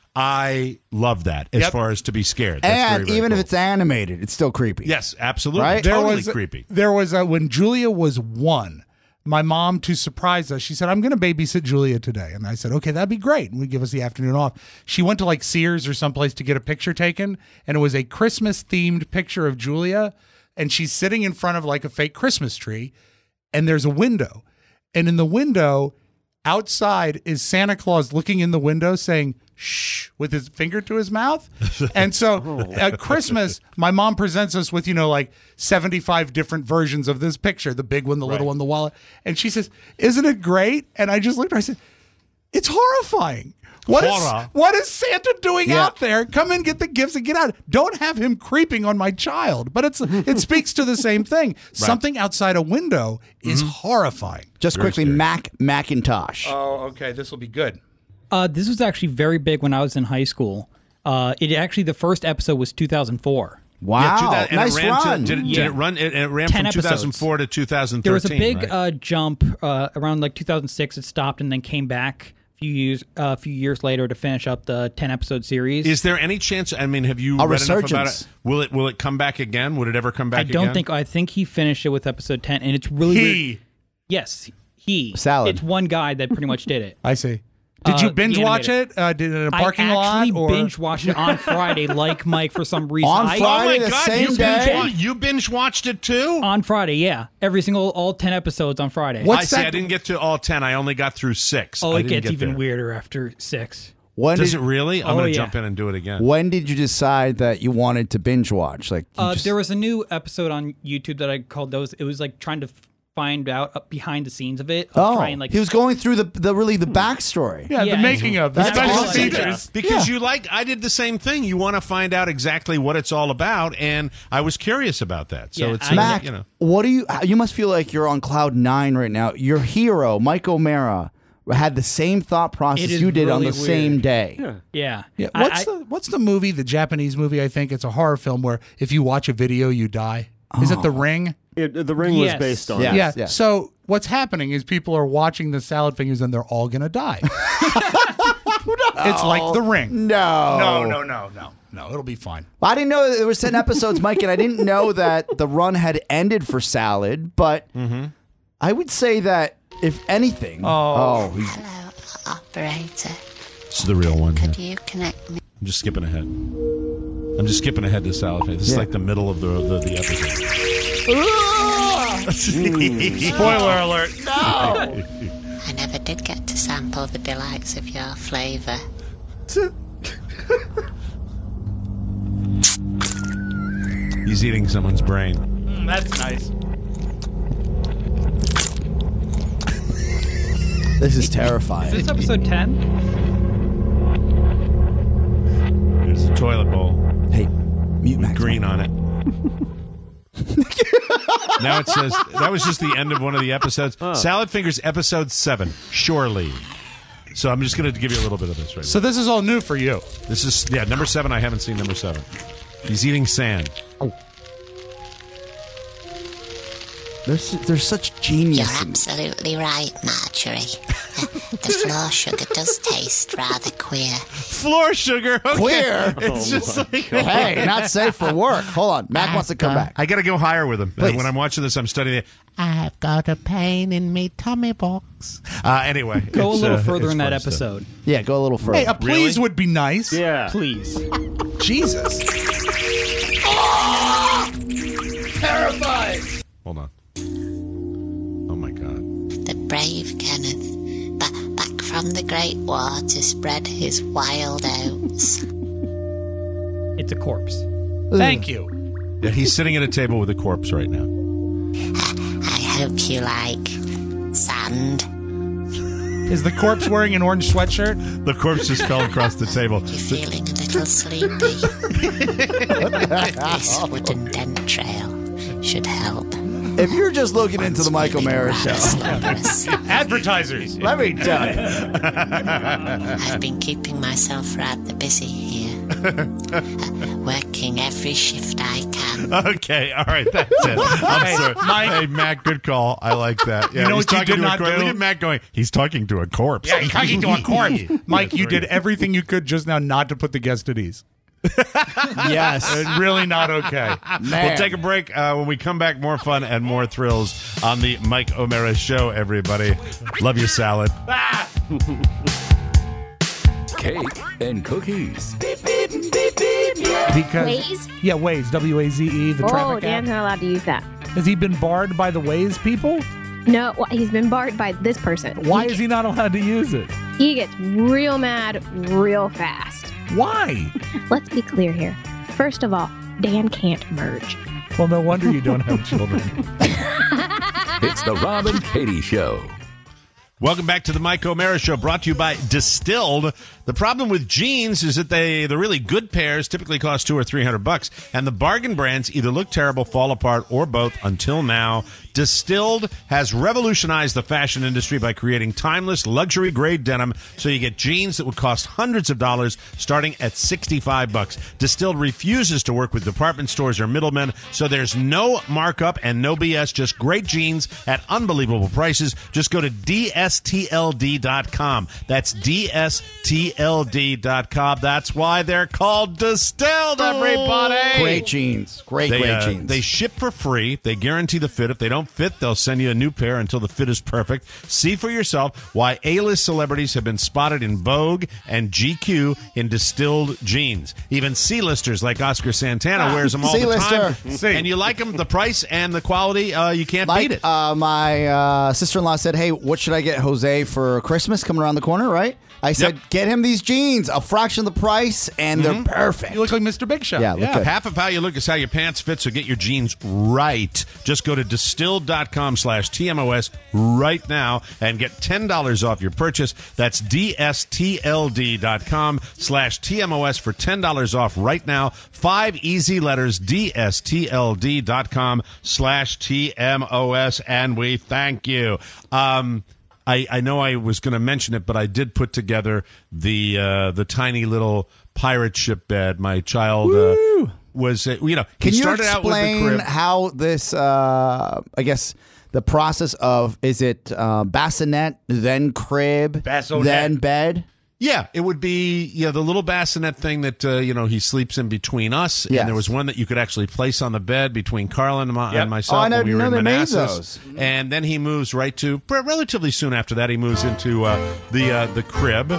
I love that as Yep. far as to be scared. That's And very, very even cool. if it's animated, it's still creepy. Yes, absolutely. Right? There Totally was creepy. There was a, when Julia was one, my mom, to surprise us, she said, I'm going to babysit Julia today. And I said, okay, that'd be great. And we'd give us the afternoon off. She went to like Sears or someplace to get a picture taken. And it was a Christmas themed picture of Julia. And she's sitting in front of like a fake Christmas tree. And there's a window. And in the window, outside is Santa Claus looking in the window saying, shh, with his finger to his mouth. And so at Christmas, my mom presents us with, you know, like seventy-five different versions of this picture, the big one, the little Right. one, the wallet. And she says, isn't it great? And I just looked at her, I said, it's horrifying. What is Horror. what is Santa doing Yeah. out there? Come and get the gifts and get out. Don't have him creeping on my child. But it's it speaks to the same thing. Something outside a window is horrifying. Just Very quickly, scary. Mac Macintosh. Oh, okay. This will be good. Uh, this was actually very big when I was in high school. Uh, it actually, the first episode was two thousand four. Wow, Yeah, two thousand and nice it ran run. To, did, it, did Yeah. it run? It, it ran Ten from two thousand four episodes. to two thousand thirteen. There was a big right? uh, jump uh, around like two thousand six. It stopped and then came back a few years, uh, a few years later to finish up the ten episode series. Is there any chance? I mean, have you A read enough about resurgence. it? Will it will it come back again? Would it ever come back I don't again? think. I think he finished it with episode ten, and it's really He. weird. Yes, he. Salad. It's one guy that pretty much did it. I see. Did you Uh, binge the watch animated. it? Uh, did it in a parking I lot? actually Or binge watched it on Friday, like Mike, for some reason. On I- Oh Friday? my the God! same you binge, day? wa- you binge watched it too? on Friday, yeah, every single all ten episodes on Friday. What's I see. that- I didn't get to all ten. I only got through six. Oh, I it didn't gets get even there. weirder after six. When Does did, it really? I'm Oh, going to yeah. jump in and do it again. when did you decide that you wanted to binge watch? Like, you Uh, just- there was a new episode on YouTube that I called those. It was like trying to f- find out uh, behind the scenes of it. Of oh, trying, like, he was going through the the really the backstory. yeah, Yeah, the making of the That's special awesome. features. Because you like, I did the same thing. You want to find out exactly what it's all about, and I was curious about that. So Yeah, it's I- uh, Mac, you know. what do you? You must feel like you're on cloud nine right now. Your hero, Mike O'Mara, had the same thought process It is you did on the really same weird. day. yeah, Yeah. I- What's I- the What's the movie? The Japanese movie? I think it's a horror film where if you watch a video, you die. Is it The Ring? It, the ring was Yes. based on Yeah. it. Yeah. yeah. So what's happening is people are watching the salad fingers and they're all gonna die. It's like The Ring. No, No, no, no, no, no. It'll be fine. I didn't know there was ten episodes, Mike, and I didn't know that the run had ended for Salad. But I would say that if anything, Oh. he's- Hello, operator. This is the real one. Could here. you connect me? I'm just skipping ahead. I'm just skipping ahead to Salad. This is Yeah. like the middle of the the, the episode. Spoiler alert. I never did get to sample the delights of your flavour. He's eating someone's brain. Mm, that's nice. this is terrifying. Is this episode ten? There's a toilet bowl. Hey, mute Max. Green on it. Now it says that was just the end of one of the episodes. Salad Fingers episode seven. Surely. So I'm just going to give you a little bit of this right So this is all new for you. now. This is yeah number seven. I haven't seen number seven. He's eating sand. There's there's such You're genius. in- absolutely right, Marjorie. The floor sugar does taste rather queer. Floor sugar. Okay. Queer? It's Oh just my like God. Hey, not safe for work. Hold on, Mac wants to come back. I got to go higher with him. Please. When I'm watching this, I'm studying it. I've got a pain in me tummy box. Uh, anyway, Go a it's, little uh, further it's in that fun stuff. episode. Yeah, go a little further. Hey, a please would be nice. Yeah. Please. Jesus. Terrified. Hold on. Oh my God. The brave Kenneth, ba- back from the Great War to spread his wild oats. It's a corpse. Thank you. Yeah, he's sitting at a table with a corpse right now. I hope you like sand. Is the corpse wearing an orange sweatshirt? The corpse just fell across the table. You're feeling a little sleepy. This wooden dent trail should help. If you're just looking into the Mike O'Mara show, advertisers. Let me tell you. I've been keeping myself rather busy here, working every shift I can. Okay, all right, that's it. I'm Hey, sorry. Mike- Hey, Matt, good call. I like that. Yeah, You know he's what you talking did to a not corpse. do? Look at Matt going, he's talking to a corpse. Yeah, you're talking to a corpse. Mike, you did everything you could just now not to put the guest at ease. Yes. It's really not okay. We'll take a break. Uh, when we come back, more fun and more thrills on the Mike O'Mara Show, everybody. Love you, salad. Cake and cookies. Because Waze? yeah, Waze, W A Z E, the Oh, traffic Dan's app. not allowed to use that. Has he been barred by the Waze people? No, well, he's been barred by this person. Why is he not allowed to use it? He gets real mad real fast. Why? Let's be clear here. First of all, Dan can't merge. Well, no wonder you don't have children. It's the Rob and Katie Show. Welcome back to the Mike O'Mara Show, brought to you by Distilled. The problem with jeans is that they the really good pairs typically cost two or three hundred bucks, and the bargain brands either look terrible, fall apart, or both. Until now, Distilled has revolutionized the fashion industry by creating timeless, luxury-grade denim, so you get jeans that would cost hundreds of dollars, starting at sixty-five bucks. Distilled refuses to work with department stores or middlemen, so there's no markup and no B S. Just great jeans at unbelievable prices. Just go to D S T L D dot com. That's D S T L D dot com. That's why they're called Distilled, everybody. Great jeans. Great, They, great uh, jeans. They ship for free. They guarantee the fit. If they don't fit, they'll send you a new pair until the fit is perfect. See for yourself why A-list celebrities have been spotted in Vogue and G Q in Distilled jeans. Even C-listers like Oscar Santana Ah, wears them all the C-lister. time. C. And you like them, the price and the quality, uh, you can't Like, beat it. uh, my uh, sister-in-law said, hey, what should I get Jose for Christmas coming around the corner, right? I said, Yep. get him these jeans, a fraction of the price, and they're perfect. You look like Mister Big Show. Yeah, look good. Half of how you look is how your pants fit, so get your jeans right. Just go to distilled.com slash TMOS right now and get ten dollars off your purchase. That's DSTLD.com slash TMOS for ten dollars off right now. Five easy letters, DSTLD.com slash TMOS, and we thank you. Um... I, I know I was going to mention it, but I did put together the uh, the tiny little pirate ship bed. My child uh, was, uh, you know, he Can you started out with the explain crib. how this, uh, I guess, the process of, is it uh, bassinet, then crib, Bassinet. then bed? Yeah, it would be yeah the little bassinet thing that uh, you know he sleeps in between us, Yes. and there was one that you could actually place on the bed between Carlin and, my, Yep. and myself Oh, I when didn't we were know in they made Manassas. those. And then he moves right to relatively soon after that he moves into uh, the uh, the crib,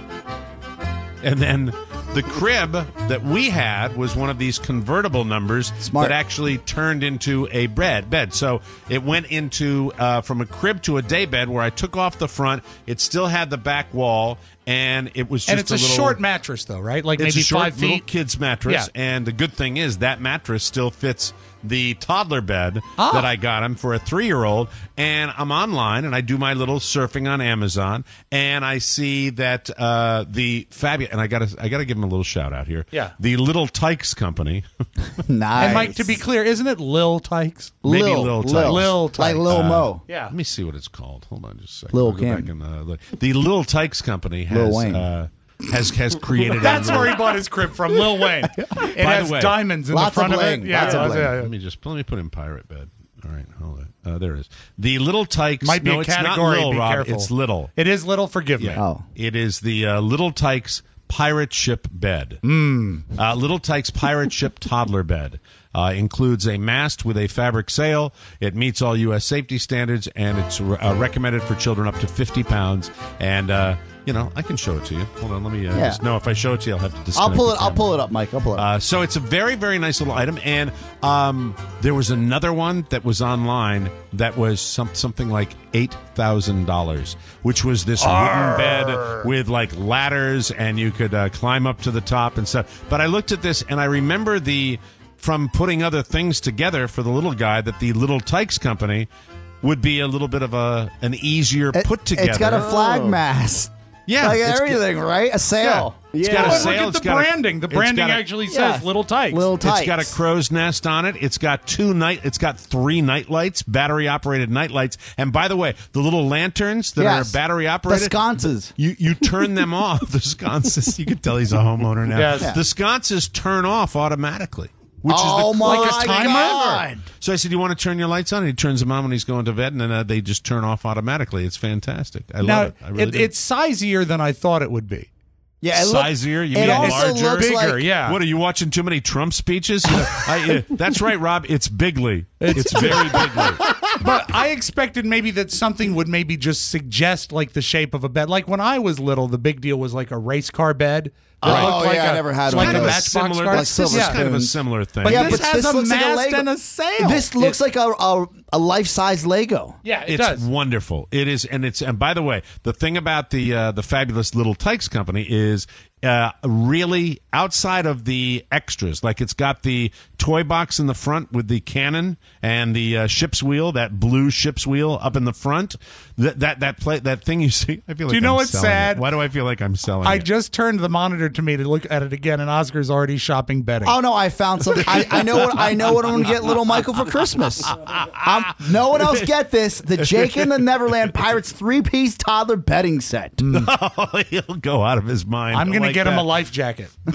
and then the crib that we had was one of these convertible numbers Smart. that actually turned into a bed. Bed. So it went into uh, from a crib to a day bed where I took off the front. It still had the back wall, and it was just And it's a, little, short mattress, though, right? Like it's maybe a short five little feet. kid's mattress, Yeah. and the good thing is that mattress still fits the toddler bed Ah. that I got him for a three-year-old. And I'm online, and I do my little surfing on Amazon, and I see that uh, the fabulous, and I got to I got to give him a little shout out here. Yeah. The Little Tykes Company. Nice. And Mike, to be clear, isn't it Lil Tykes? Maybe Lil, Lil Lil. Tykes. Lil Like Tykes. Lil Uh, Mo. Yeah. Let me see what it's called. Hold on just a second. Lil I'll go Kim. back and, uh, look. The Little Tykes Company Lil has Wayne. uh, has has created. That's a where little- he bought his crib from, Lil Wayne. It By has the way, diamonds in lots the front of of, it. bling, Yeah, lots of yeah, bling. yeah, yeah. Let me just let me put in pirate bed. All right, hold it. Uh, there it is. The Little Tykes. Might be no, a it's not category. Lil, Be Rob. careful. It's Little. It is Little. Forgive me. Yeah. Oh. It is the uh, Little Tykes pirate ship bed. Mm. Uh, Little Tykes pirate ship toddler bed. Uh, includes a mast with a fabric sail. It meets all U S safety standards, and it's uh, recommended for children up to fifty pounds. And uh, you know, I can show it to you. Hold on, let me. Uh, Yeah. just, no, if I show it to you, I'll have to. I'll disconnect pull the it. I'll camera. pull it up, Mike. I'll pull it up. Uh, so it's a very, very nice little item. And um, there was another one that was online that was some, something like eight thousand dollars, which was this wooden bed with like ladders, and you could uh, climb up to the top and stuff. But I looked at this, and I remember the from putting other things together for the little guy that the Little Tykes Company would be a little bit of a an easier It- put together. It's got a flag mast. Yeah, like it's everything, right? A sail. Yeah. It's Yeah. got a Oh, sail. look at it's the got a- branding. The it's branding got a- actually says Yeah. Little Tykes. Little Tykes. It's got a crow's nest on it. It's got two night. It's got three night lights, battery operated night lights. And by the way, the little lanterns that Yes. are battery The operated. sconces. You you turn them off. The sconces. You can tell he's a homeowner now. Yes. Yeah. The sconces turn off automatically. Which Oh is the my quickest thing God. ever. So I said, "You want to turn your lights on?" And he turns them on when he's going to bed, and then uh, they just turn off automatically. It's fantastic. I now, love it. I really it, do. it's sizier than I thought it would be. Yeah, it look- Sizier? You it mean also larger? looks Bigger, like- yeah. What are you watching? Too many Trump speeches? You know, I, uh, that's right, Rob. It's bigly. It's, very bigly. But I expected maybe that something would maybe just suggest like the shape of a bed. Like when I was little, the big deal was like a race car bed. that Oh, looked like yeah, I a- never had like one a of those. matchbox Similar, car. this is silver kind of a spoon. similar thing. But Yeah, this but has this a looks like a mast Lego. and a sail. This looks like a, a, a life-size Lego. Yeah, it it's does. wonderful. It is, and it's. And by the way, the thing about the uh, the fabulous Little Tykes company is uh, really outside of the extras. Like it's got the toy box in the front with the cannon and the uh, ship's wheel, that blue ship's wheel up in the front. That that that play that thing you see. I feel like Do you know I'm what's selling it. sad? Why do I feel like I'm selling I it? just turned the monitor to me to look at it again, and Oscar's already shopping bedding. Oh no, I found something. I, I know what I know what I'm going to get little Michael for Christmas. Um, no one else get this. The Jake and the Neverland Pirates three-piece toddler bedding set. Oh, he'll go out of his mind. I'm going to like get him that. a life jacket. The,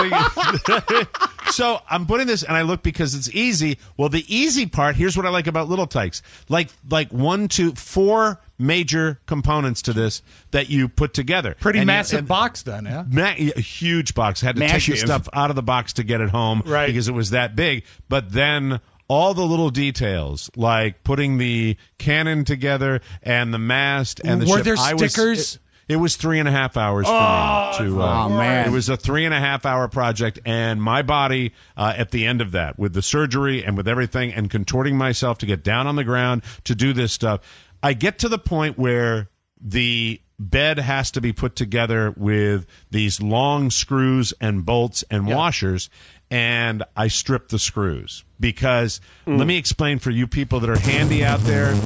the thing is, so I'm putting this, and I look because it's easy. Well, the easy part, here's what I like about Little Tykes. Like, like one, two, four major components to this that you put together. Pretty And you- massive and- box then, yeah? Ma- a huge box. Had to take Massive. the stuff out of the box to get it home Right. because it was that big. But then all the little details, like putting the cannon together and the mast and the Were ship. there I was- stickers? it- It was three and a half hours for Oh, me to. Uh, Oh, man. It was a three and a half hour project, and my body uh, at the end of that, with the surgery and with everything, and contorting myself to get down on the ground to do this stuff, I get to the point where the bed has to be put together with these long screws and bolts and washers, and I strip the screws because let me explain for you people that are handy out there.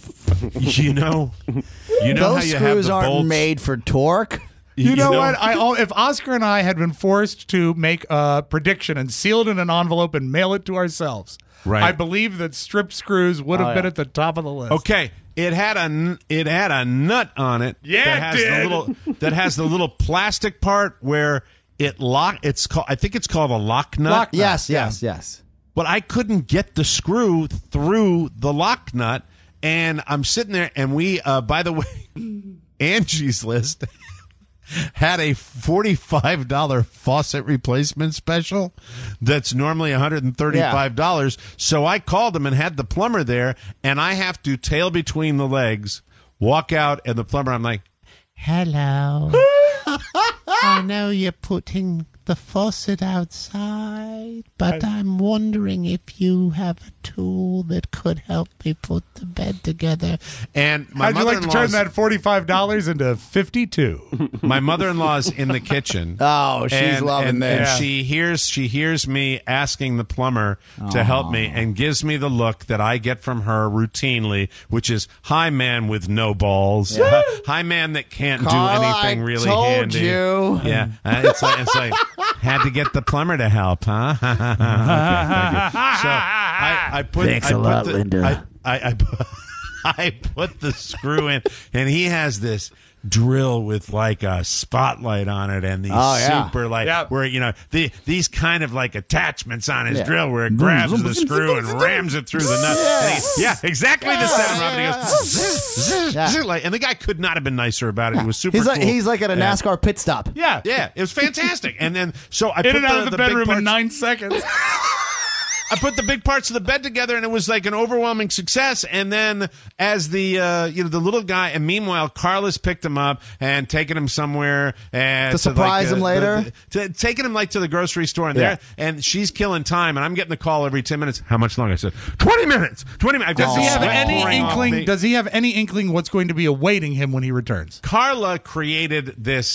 You know, you know Those how you screws have the aren't bolts. made for torque. You, know, what? I oh, if Oscar and I had been forced to make a prediction and seal it in an envelope and mail it to ourselves, Right. I believe that stripped screws would have Oh, been yeah. at the top of the list. Okay, it had a n- it had a nut on it. Yeah, that it has did. the little that has the little plastic part where it lock. It's called. I think it's called a lock nut. Lock nut. Yes, yes, yes. But I couldn't get the screw through the lock nut, and I'm sitting there, and we. Uh, by the way, Angie's List had a forty-five dollars faucet replacement special that's normally one hundred thirty-five dollars. So I called him and had the plumber there, and I have to tail between the legs, walk out, and the plumber, I'm like, Hello. I know you're putting the faucet outside, but I'm wondering if you have a tool that could help me put the bed together. and my How'd you like to turn mother-in-law's that forty-five dollars into fifty-two? my mother-in-law's in the kitchen. Oh, she's and, loving and, this. And she hears she hears me asking the plumber to help me, and gives me the look that I get from her routinely, which is "Hi, man with no balls. Hi, man that can't Carla, do anything I really told handy." you. Yeah, uh, it's like, it's like had to get the plumber to help, huh? Okay, thank you. So I, I put Thanks I a put lot, the, Linda. I, I, I, put, I put the screw in, and he has this drill with like a spotlight on it and these Oh, yeah. super like Yeah. where you know the these kind of like attachments on his Yeah. drill where it grabs the screw and rams it through the nut. And he- yeah, exactly the sound, Robin. He goes zzz, zzz, Yeah. zzz, like, and the guy could not have been nicer about it. He was super. He's like cool. he's like at a Yeah. NASCAR pit stop. Yeah. Yeah, it was fantastic. And then so I In put and out the, of the, the big bedroom parts, in nine seconds. I put the big parts of the bed together, and it was like an overwhelming success. And then, as the uh, you know the little guy, and meanwhile, Carlos picked him up and taken him somewhere and To surprise like, him uh, later? the- the- to, taking him like to the grocery store, and Yeah. there, and she's killing time, and I'm getting the call every ten minutes. How much longer? I said twenty minutes. Twenty minutes. Does he have Sweat any pouring off inkling? me. Does he have any inkling what's going to be awaiting him when he returns? Carla created this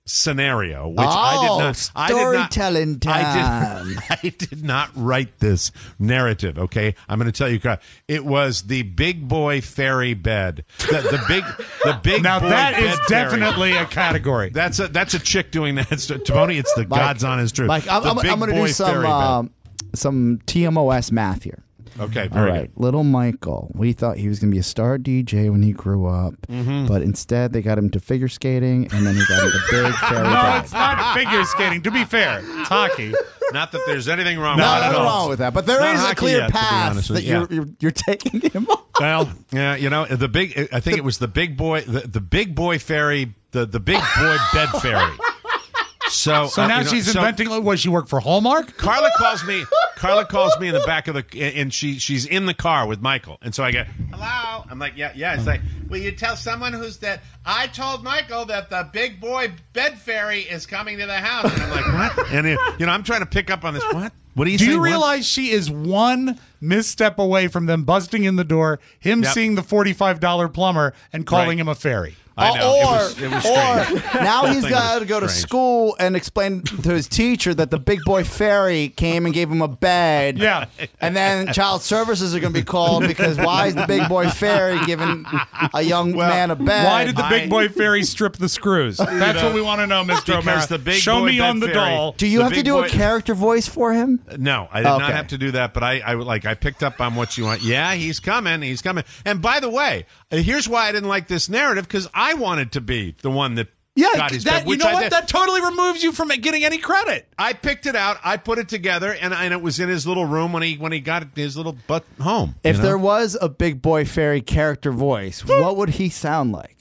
scenario, which I did Oh, not. I did not. storytelling I time. did, I did not write this narrative. Okay, I'm going to tell you. It was the big boy fairy bed. The, the big, the big. Now boy that is bed fairy. definitely a category. That's a that's a chick doing that. It's, Tony, it's the Mike, God's honest truth. Mike, I'm, The I'm, big I'm going to boy do some fairy bed. um, some T M O S math here. Okay, All very right, little Michael. We thought he was going to be a star D J when he grew up, Mhm. but instead they got him to figure skating, and then he got into big fairy No, bed. it's not figure skating. To be fair, it's hockey. Not that there's anything wrong. No, with it at nothing all. wrong with that, but there Not is a hockey clear yet, to be path honest with that you. you're, you're you're taking him on. Well, yeah, you know the big. I think it was the big boy, the, the big boy fairy, the the big boy bed fairy. So, So uh, now you know, she's so inventing. What, she work for Hallmark? Carla calls me. Carla calls me in the back of the, and she she's in the car with Michael, and so I go, hello. I'm like, yeah, yeah. It's like, will you tell someone who's that? I told Michael that the big boy bed fairy is coming to the house, and I'm like, what? And it, you know, I'm trying to pick up on this. What? What do you? Do say? you What? realize she is one misstep away from them busting in the door, him Yep. seeing the forty-five dollar plumber, and calling Right. him a fairy? I know. Or, it was, it was strange. or now The he's thing got was to go to strange. school and explain to his teacher that the big boy fairy came and gave him a bed. Yeah. And then child services are going to be called because why is the big boy fairy giving a young Well, man a bed? Why did the I- big boy fairy strip the screws? That's what we want to know, Mister Because O'Mara. the big Show boy me bed on the fairy- doll. Do you the have to big do boy- a character voice for him? No, I did not Okay. have to do that, but I, I like I picked up on what you want. Yeah, he's coming, he's coming. And by the way, uh, here's why I didn't like this narrative, because I wanted to be the one that Yeah, got his that, bed, you which know I what? did. That totally removes you from getting any credit. I picked it out, I put it together, and, and it was in his little room when he when he got his little butt home. If you know? there was a big boy fairy character voice, what would he sound like?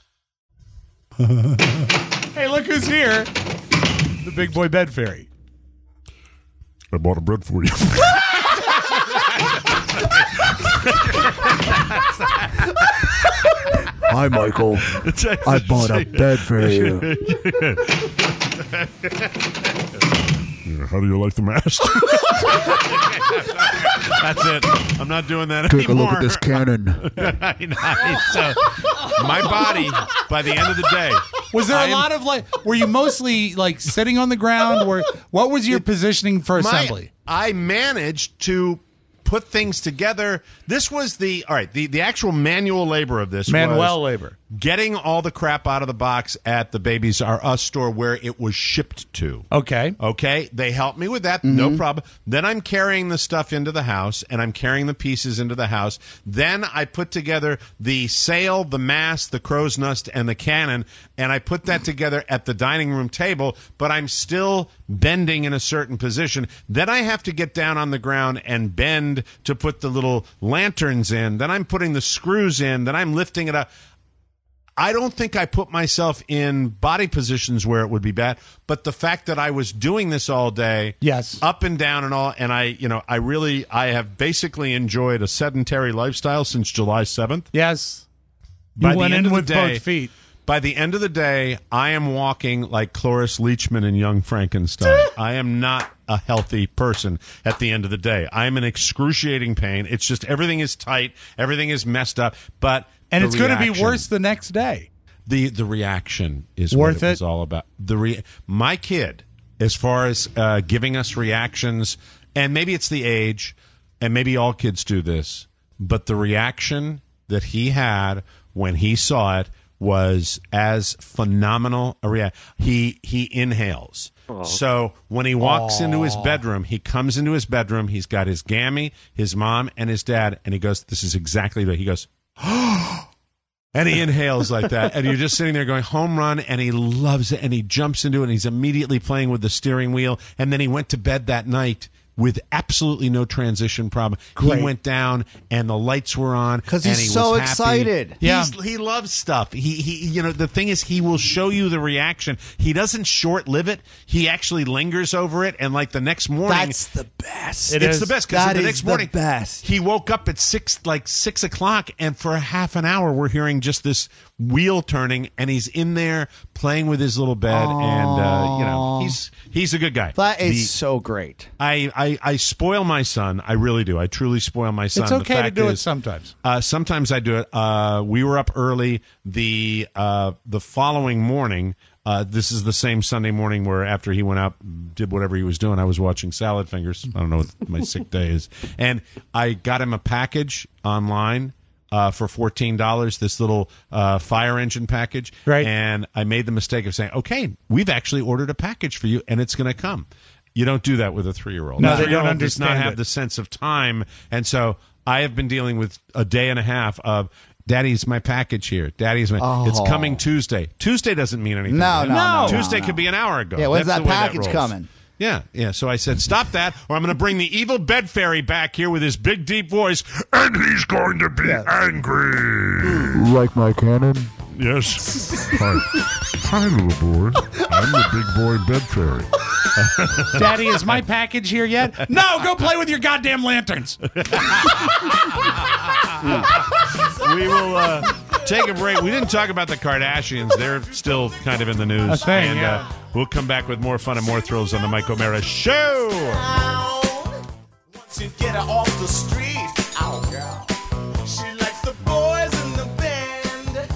Hey, look who's here. The big boy bed fairy. I bought a bread for you. Hi, Michael. I bought a bed for you. Yeah, how do you like the mast? That's it. I'm not doing that Take a anymore. look at this cannon. I know. So, my body, by the end of the day, Was there I a am- lot of like? Were you mostly like sitting on the ground? Or what was your positioning for My- assembly? I managed to put things together. This was the all right. The the actual manual labor of this. Manuel was labor. Getting all the crap out of the box at the Babies R Us store where it was shipped to. Okay. Okay, they helped me with that, no problem. Then I'm carrying the stuff into the house, and I'm carrying the pieces into the house. Then I put together the sail, the mast, the crow's nest, and the cannon, and I put that together at the dining room table, but I'm still bending in a certain position. Then I have to get down on the ground and bend to put the little lanterns in. Then I'm putting the screws in. Then I'm lifting it up. I don't think I put myself in body positions where it would be bad, but the fact that I was doing this all day, yes, up and down and all, and I, you know, I really, I have basically enjoyed a sedentary lifestyle since July seventh. Yes. By You the went end in of the with day- both feet. By the end of the day, I am walking like Cloris Leachman in Young Frankenstein. I am not a healthy person at the end of the day. I am in excruciating pain. It's just everything is tight, everything is messed up, but And the it's going to be reaction- worse the next day. The the reaction is Worth what it it? was all about. The re- my kid, as far as uh, giving us reactions, and maybe it's the age, and maybe all kids do this, but the reaction that he had when he saw it was as phenomenal a reaction. He he inhales. Oh. So when he walks into his Aw. bedroom, he comes into his bedroom. He's got his gammy, his mom, and his dad, and he goes, "This is exactly what he goes." And he inhales like that, and you're just sitting there going, home run, and he loves it, and he jumps into it, and he's immediately playing with the steering wheel, and then he went to bed that night with absolutely no transition problem. Great. He went down, and the lights were on. 'Cause and he's he so was happy. excited. Yeah. He's, he loves stuff. He, he, you know, the thing is, he will show you the reaction. He doesn't short-live it. He actually lingers over it, and like the next morning. That's the best. It it's the best because That the is next the morning, best. he woke up at six, like six o'clock, and for a half an hour, we're hearing just this wheel turning, and he's in there playing with his little bed, and uh, you know, he's he's a good guy. That is The- so great. I, I I spoil my son. I really do. I truly spoil my son. It's The okay to fact do it is, sometimes. Uh, sometimes I do it. Uh, we were up early the uh, the following morning. Uh, this is the same Sunday morning where after he went out, did whatever he was doing, I was watching Salad Fingers. I don't know what my sick day is. And I got him a package online uh, for fourteen dollars, this little uh, fire engine package. Right. And I made the mistake of saying, okay, we've actually ordered a package for you, and it's going to come. You don't do that with a three-year-old. No, The they don't three-year-old does not understand have it. the sense of time. And so I have been dealing with a day and a half of, Daddy's my package here. Daddy's my. Oh. It's coming Tuesday. Tuesday doesn't mean anything. No, to him. no, no, Tuesday no, could be an hour ago. Yeah, when's That's that the way package rolls. coming? Yeah, yeah. So I said, stop that, or I'm going to bring the evil bed fairy back here with his big, deep voice, and he's going to be angry. Like my cannon? Yes. Hi. Hi, little boy. I'm the big boy bed fairy. Daddy, is my package here yet? No, go play with your goddamn lanterns. We will uh, take a break. We didn't talk about the Kardashians. They're still kind of in the news. A thing, and yeah. uh, we'll come back with more fun and more thrills on the Mike O'Mara Show. To get her off the street. Oh, girl. She likes the boys in the band.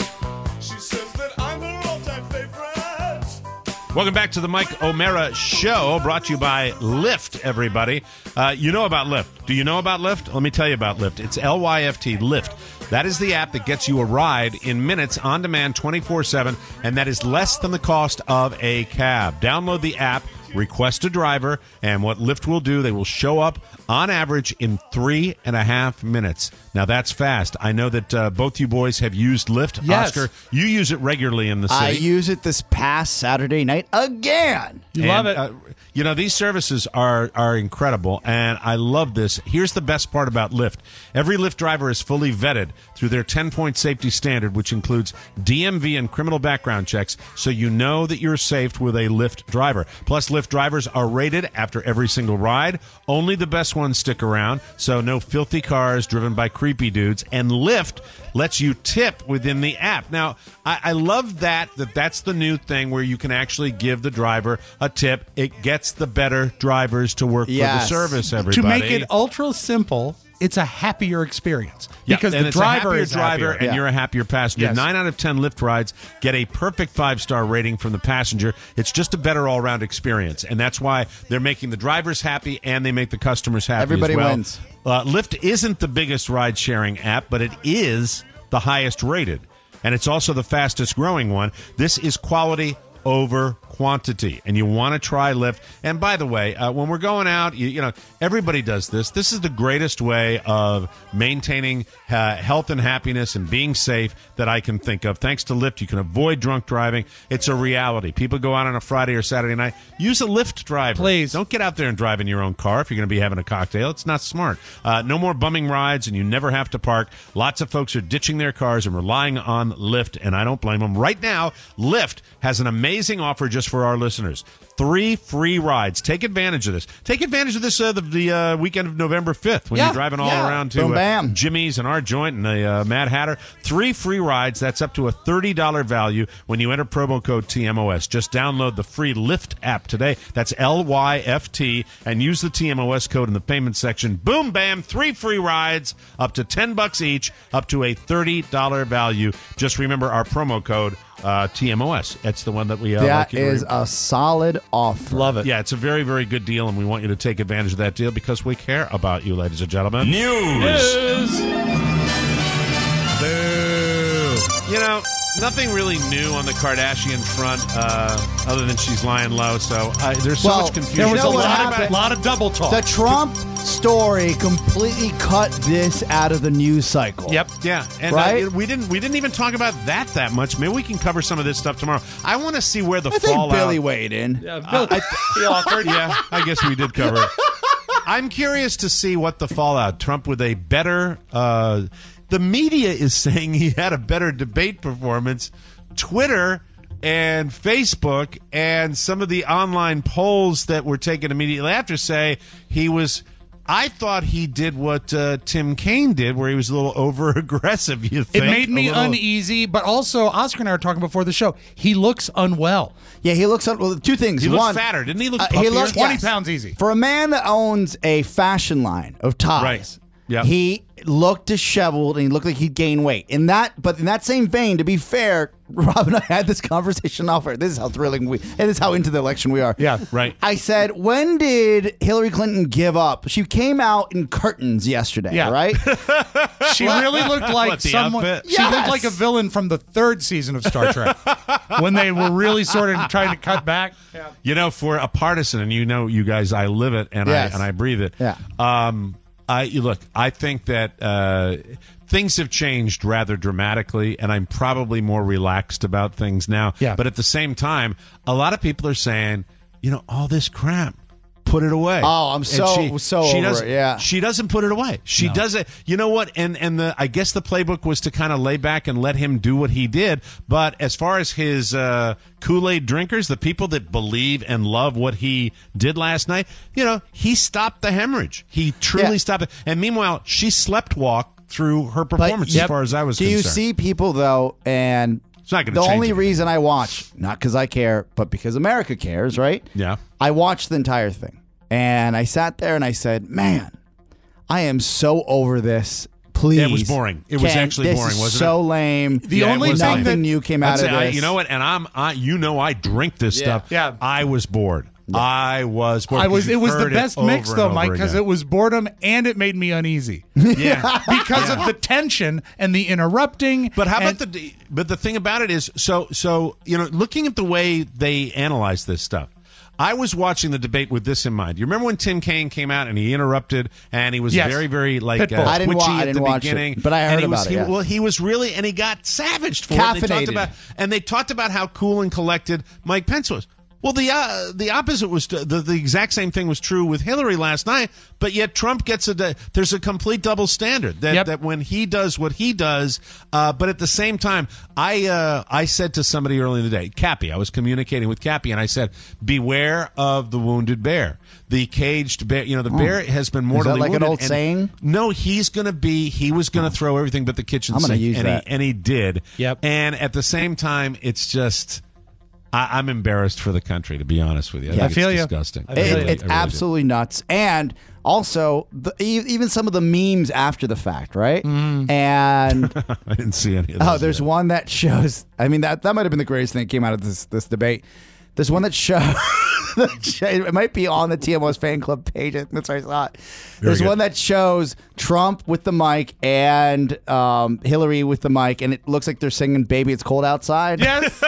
She says that I'm her all-time favorite. Welcome back to the Mike O'Mara Show, brought to you by Lyft, everybody. Uh, you know about Lyft. Do you know about Lyft? Let me tell you about Lyft. It's L Y F T, Lyft. That is the app that gets you a ride in minutes, on demand, twenty-four seven, and that is less than the cost of a cab. Download the app, request a driver, and what Lyft will do, they will show up on average in three and a half minutes. Now, that's fast. I know that uh, both you boys have used Lyft. Yes. Oscar, you use it regularly in the city. I use it this past Saturday night again. You love it. Uh, you know, these services are are incredible, and I love this. Here's the best part about Lyft. Every Lyft driver is fully vetted through their ten-point safety standard, which includes D M V and criminal background checks, so you know that you're safe with a Lyft driver. Plus, Lyft drivers are rated after every single ride. Only the best ones stick around, so no filthy cars driven by creepy dudes. And Lyft lets you tip within the app. Now, I, I love that, that that's the new thing where you can actually give the driver a tip. It gets the better drivers to work Yes. for the service, everybody. To make it ultra simple, it's a happier experience Yeah, because and the it's driver a happier is driver happier. and Yeah. you're a happier passenger. Yes. Nine out of ten Lyft rides get a perfect five-star rating from the passenger. It's just a better all-around experience, and that's why they're making the drivers happy and they make the customers happy Everybody as well. wins. Uh, Lyft isn't the biggest ride-sharing app, but it is the highest rated, and it's also the fastest growing one. This is quality over quantity, and you want to try Lyft. And by the way, uh, when we're going out, you, you know, everybody does this. This is the greatest way of maintaining uh, health and happiness and being safe that I can think of. Thanks to Lyft, you can avoid drunk driving. It's a reality. People go out on a Friday or Saturday night. Use a Lyft driver. Please. Don't get out there and drive in your own car if you're going to be having a cocktail. It's not smart. Uh, no more bumming rides, and you never have to park. Lots of folks are ditching their cars and relying on Lyft, and I don't blame them. Right now, Lyft has an amazing offer just for our listeners. Three free rides. Take advantage of this. Take advantage of this uh, the, the uh, weekend of November fifth when Yeah, you're driving all yeah. around to Boom, uh, bam. Jimmy's and our joint and the uh, Mad Hatter. Three free rides. That's up to a thirty dollars value when you enter promo code T M O S. Just download the free Lyft app today. That's L Y F T, and use the T M O S code in the payment section. Boom, bam. Three free rides, up to ten bucks each, up to a thirty dollars value. Just remember our promo code. Uh, T M O S. That's the one that we uh, That like you to is re- a solid offer. Love it. Yeah, it's a very, very good deal, and we want you to take advantage of that deal because we care about you, ladies and gentlemen. News. Boo. You know, nothing really new on the Kardashian front uh, other than she's lying low, so uh, there's so Well, much confusion. there was a what lot of, happened? lot of double talk. The Trump story completely cut this out of the news cycle. Yep. Yeah. And Right? uh, we didn't we didn't even talk about that that much. Maybe we can cover some of this stuff tomorrow. I want to see where the I think fallout. Billy weighed in. Yeah, Bill, I, I, awkward. Yeah, I guess we did cover it. I'm curious to see what the fallout. Trump with a better. Uh, the media is saying he had a better debate performance. Twitter and Facebook and some of the online polls that were taken immediately after say he was. I thought he did what uh, Tim Kaine did, where he was a little over aggressive. You it think made me A little- uneasy, but also Oscar and I were talking before the show. He looks unwell. Yeah, he looks. Well, two things. He looks One, fatter, didn't he? Look uh, puffier? he looks twenty yes. pounds easy. For a man that owns a fashion line of ties, Right. Yep. he looked disheveled and he looked like he'd gained weight. In that, but in that same vein, to be fair, Rob and I had this conversation off air. This is how thrilling we, and this is how into the election we are. Yeah, right. I said, when did Hillary Clinton give up? She came out in curtains yesterday, Yeah. right? She really looked like What, the someone. outfit? She Yes. looked like a villain from the third season of Star Trek when they were really sort of trying to cut back. Yeah. You know, for a partisan, and you know, you guys, I live it and Yes. I and I breathe it. Yeah. Um, I you look. I think that uh, things have changed rather dramatically, and I'm probably more relaxed about things now. Yeah. But at the same time, a lot of people are saying, you know, all this crap, put it away. Oh, I'm And so- so she over doesn't, it, yeah. She doesn't put it away. She No. does it. You know what? And and the I guess the playbook was to kind of lay back and let him do what he did. But as far as his uh, Kool-Aid drinkers, the people that believe and love what he did last night, you know, he stopped the hemorrhage. He truly Yeah. stopped it. And meanwhile, she slept walk through her performance But- as far as I was Do concerned. you see people, though, and It's not gonna the change only anything. reason I watch, not because I care, but because America cares, right? Yeah. I watched the entire thing. And I sat there and I said, man, I am so over this. Please. Yeah, it was boring. It was Ken, actually this boring, is wasn't so it? lame. The Yeah, it only was thing lame. that Nothing new came out That's of it. I- this. you know what? And I'm, I, you know, I drink this Yeah. stuff. Yeah. I was bored. I was bored. I was. because It was you've the heard best over mix, and though, over Mike, because again. it was boredom and it made me uneasy Yeah. because Yeah. of the tension and the interrupting. But how and- about the? But the thing about it is, so so you know, looking at the way they analyze this stuff. I was watching the debate with this in mind. You remember when Tim Kaine came out and he interrupted and he was Yes. very, very like Pitbull. uh, I didn't wa- twitchy I at didn't the watch it, beginning, but I heard and he about was, it, he- yeah. Well, he was really, and he got savaged for it. And they talked Caffeinated. about, and they talked about how cool and collected Mike Pence was. Well, the uh, the opposite was the the exact same thing was true with Hillary last night, but yet Trump gets a there's a complete double standard that Yep. that when he does what he does, uh, but at the same time, I uh, I said to somebody early in the day, Cappy, I was communicating with Cappy, and I said, beware of the wounded bear, the caged bear. You know, the bear has been mortally Oh. like an wounded, old and- saying? No, he's going to be. He was going to throw everything but the kitchen I'm gonna sink, use and that. he and he did. Yep. And at the same time, it's just. I, I'm embarrassed for the country, to be honest with you. I, Yeah. think I feel it's you. disgusting. I I feel It- really- you. it's I really do. absolutely nuts. And also, the, e- even some of the memes after the fact, right? Mm. And I didn't see any of those. oh, there's yet. one that shows. I mean, that that might have been the greatest thing that came out of this this debate. There's one that shows. It might be on the T M O's fan club page. That's where I saw it. There's good. one that shows Trump with the mic and um, Hillary with the mic, and it looks like they're singing "Baby, It's Cold Outside." yes,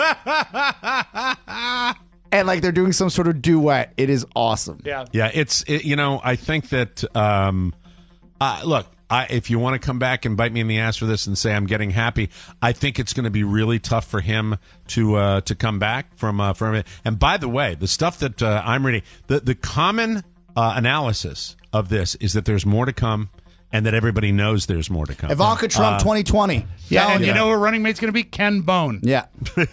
And like they're doing some sort of duet. It is awesome. yeah. Yeah, it's it, you know I think that um, uh, look, I, if you want to come back and bite me in the ass for this and say I'm getting happy, I think it's going to be really tough for him to uh, to come back from uh, from it. And by the way, the stuff that uh, I'm reading, the the common uh, analysis of this is that there's more to come. And that everybody knows there's more to come. Ivanka Trump, Uh, twenty twenty. Yeah, Telling and you you. know her running mate's going to be Ken Bone. Yeah.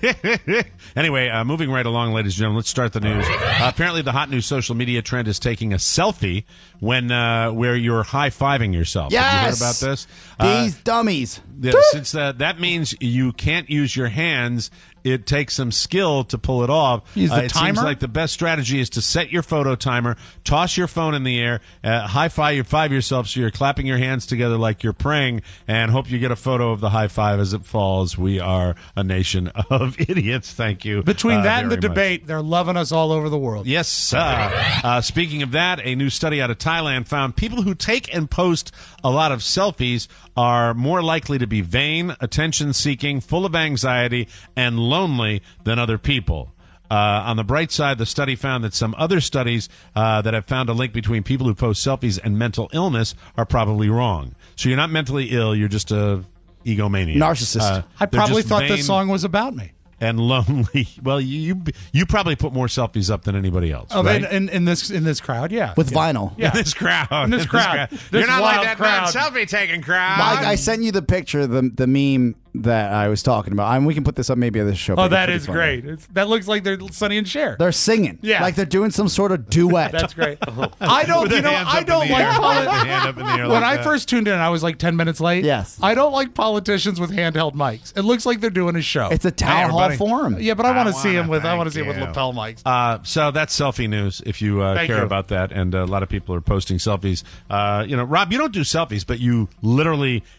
Anyway, uh, moving right along, ladies and gentlemen, let's start the news. Uh, apparently, the hot new social media trend is taking a selfie when uh, where you're high fiving yourself. Have you heard Yes! about this? Uh, These dummies. yeah, since uh, that means you can't use your hands, it takes some skill to pull it off. Use the Uh, it seems timer? like the best strategy is to set your photo timer, toss your phone in the air, uh, high five, you five yourself so you're clapping your hands together like you're praying, and hope you get a photo of the high five as it falls. We are a nation of idiots. Thank you. Between uh, that and the very much. debate, they're loving us all over the world. Yes. Uh, uh, speaking of that, a new study out of Thailand found people who take and post a lot of selfies are more likely to be vain, attention-seeking, full of anxiety, and lonely than other people. Uh, on the bright side, the study found that some other studies uh, that have found a link between people who post selfies and mental illness are probably wrong. So you're not mentally ill; you're just a egomaniac, Narcissist. Uh, I they're probably just thought vain this song was about me. and lonely. Well, you you, you probably put more selfies up than anybody else, Oh, right? in, in, in this in this crowd, yeah. With yeah. vinyl. Yeah. In this crowd. In this crowd. This You're not like wild that crowd. selfie taking crowd. Mike, I sent you the picture, the the meme that I was talking about. I mean, we can put this up maybe at this show. Oh, but it's that pretty is funny. great. It's, that looks like they're Sonny and Cher. They're singing. Yeah. Like they're doing some sort of duet. That's great. I don't, With you their know, hands I up in don't the like air. poli- With their hand up in the air When like I that. first tuned in, I was like ten minutes late. Yes. I don't like politicians with handheld mics. It looks like they're doing a show. It's a town Hey, hall everybody. forum. yeah, but I want to I see him wanna with I want to thank see him with you. lapel mics. Uh, so that's selfie news. If you uh, Thank care you. about that, and uh, a lot of people are posting selfies. Uh, you know, Rob, you don't do selfies, but you literally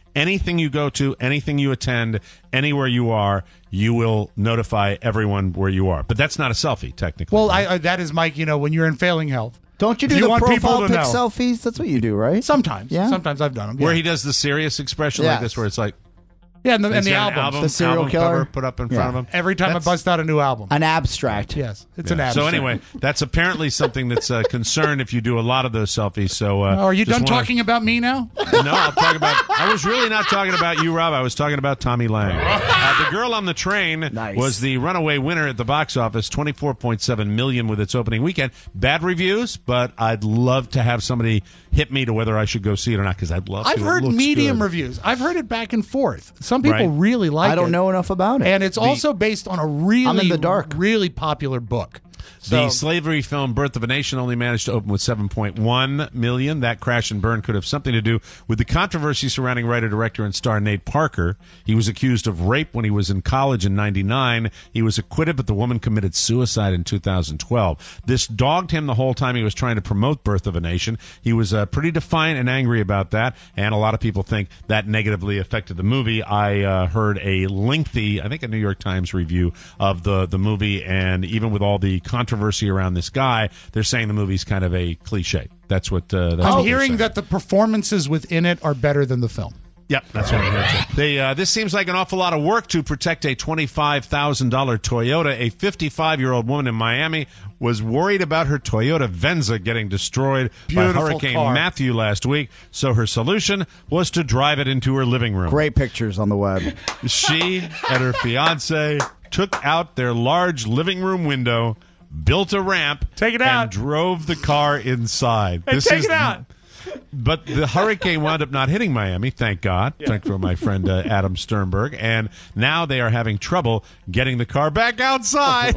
anything you go to, anything you attend, anywhere you are, you will notify everyone where you are. But that's not a selfie, technically. Well, I, I, that is, Mike, you know, when you're in failing health. Don't you If do you the want people profile to pic know. selfies? That's what you do, right? Sometimes. Yeah. Sometimes I've done them. Where yeah. he does the serious expression Yes. like this, where it's like, Yeah, and the, and he's the got an albums. album, The serial album killer. cover put up in front of him. Every time That's- I bust out a new album. An abstract. Yes, it's Yeah. an abstract. So anyway, that's apparently something that's a concern if you do a lot of those selfies. So uh, Oh, are you just done wanna- talking about me now? No, I'll talk about. I was really not talking about you, Rob. I was talking about Tommy Lang. Uh, the Girl on the Train Nice. was the runaway winner at the box office, twenty-four point seven million with its opening weekend. Bad reviews, but I'd love to have somebody hit me to whether I should go see it or not because I'd love I've to. It heard looks medium good. reviews. I've heard it back and forth. Some people Right. really like it. I don't know enough about it. And it's also based on a really, I'm in the dark. really popular book. The So, slavery film Birth of a Nation only managed to open with seven point one million. That crash and burn could have something to do with the controversy surrounding writer, director, and star Nate Parker. He was accused of rape when he was in college in ninety-nine. He was acquitted, but the woman committed suicide in two thousand twelve. This dogged him the whole time he was trying to promote Birth of a Nation. He was uh, pretty defiant and angry about that, and a lot of people think that negatively affected the movie. I uh, heard a lengthy, I think a New York Times review of the, the movie, and even with all the controversy around this guy, they're saying the movie's kind of a cliche. That's what uh, that's I'm what they're hearing saying. that the performances within it are better than the film. Yep, that's what I'm hearing too. They, uh, this seems like an awful lot of work to protect a twenty-five thousand dollars Toyota. A fifty-five-year-old woman in Miami was worried about her Toyota Venza getting destroyed Beautiful by Hurricane car. Matthew last week, so her solution was to drive it into her living room. Great pictures on the web. She and her fiance took out their large living room window, built a ramp, Take it and out. drove the car inside. Hey, take it out. But the hurricane wound up not hitting Miami, thank God. Thank for my friend uh, Adam Sternberg. And now they are having trouble getting the car back outside.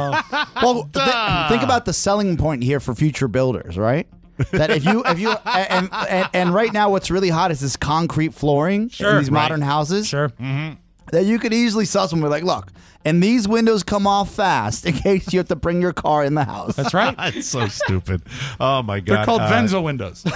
Well, th- think about the selling point here for future builders, right? That if you if you and, and and right now what's really hot is this concrete flooring Sure. in these Right. modern houses. Sure. That you could easily sell someone like, look, and these windows come off fast in case you have to bring your car in the house. That's right. It's so stupid. Oh, my God. They're called Uh, Venza windows.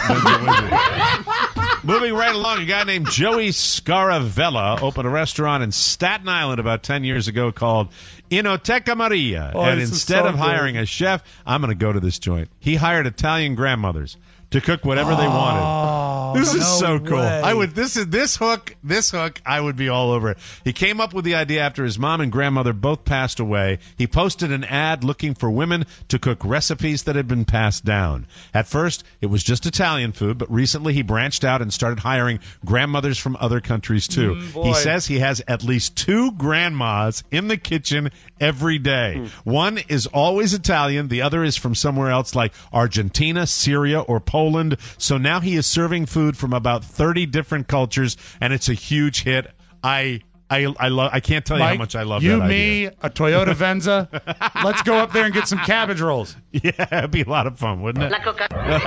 Moving right along, a guy named Joey Scaravella opened a restaurant in Staten Island about ten years ago called Inoteca Maria. Oh, and this is instead so of hiring good. a chef, I'm going to go to this joint. He hired Italian grandmothers to cook whatever they wanted. This is no so cool. way. I would this is this hook, this hook, I would be all over it. He came up with the idea after his mom and grandmother both passed away. He posted an ad looking for women to cook recipes that had been passed down. At first, it was just Italian food, but recently he branched out and started hiring grandmothers from other countries too. Mm, boy. he says he has at least two grandmas in the kitchen every day. One is always Italian, the other is from somewhere else like Argentina, Syria, or Poland. So now he is serving food from about thirty different cultures, and it's a huge hit. I I I love I can't tell you Mike, how much I love you, that me, idea. a Toyota Venza. Let's go up there and get some cabbage rolls. Yeah, it'd be a lot of fun, wouldn't it? Okay.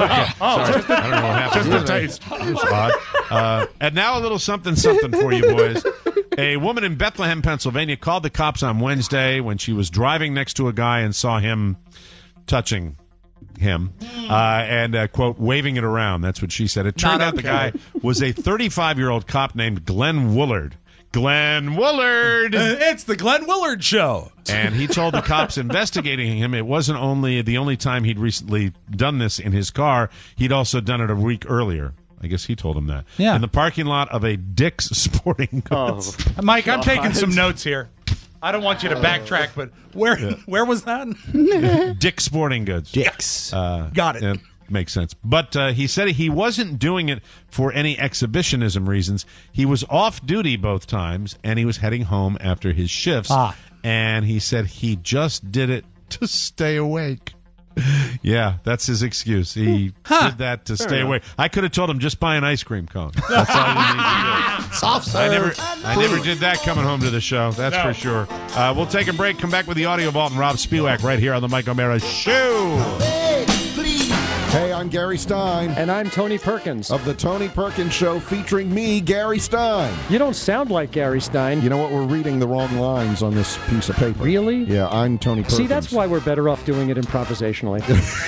Oh, Sorry. just a- I don't know what happened. just a taste. That was odd. Uh, and now a little something something for you boys. A woman in Bethlehem, Pennsylvania called the cops on Wednesday when she was driving next to a guy and saw him touching him uh, and, uh, quote, waving it around. That's what she said. It turned Not out the okay. guy was a thirty-five-year-old cop named Glenn Woolard. Glenn Woolard! It's the Glenn Willard Show. And he told the cops investigating him it wasn't only the only time he'd recently done this in his car, he'd also done it a week earlier. I guess he told him that. Yeah. In the parking lot of a Dick's Sporting Goods. Mike, I'm taking some notes here. I don't want you to backtrack, but where where was that? Dick's Sporting Goods. Dicks. Uh, Got it. yeah, makes sense. But uh, he said he wasn't doing it for any exhibitionism reasons. He was off duty both times, and he was heading home after his shifts. Ah. And he said he just did it to stay awake. Yeah, that's his excuse. He did that to stay awake. I could have told him just buy an ice cream cone. That's all you need to do. Soft serve. I never, I never did that coming home to the show. That's No. for sure. Uh, we'll take a break. Come back with the audio vault and Rob Spiewak right here on the Mike O'Mara Show. Hey, please. Hey, I'm Gary Stein. And I'm Tony Perkins. Of The Tony Perkins Show, featuring me, Gary Stein. You don't sound like Gary Stein. You know what? We're reading the wrong lines on this piece of paper. Really? Yeah, I'm Tony Perkins. See, that's why we're better off doing it improvisationally.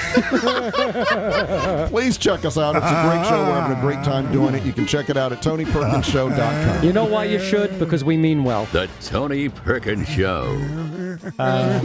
Please check us out. It's a great show. We're having a great time doing it. You can check it out at tony perkins show dot com. You know why you should? Because we mean well. The Tony Perkins Show. Uh,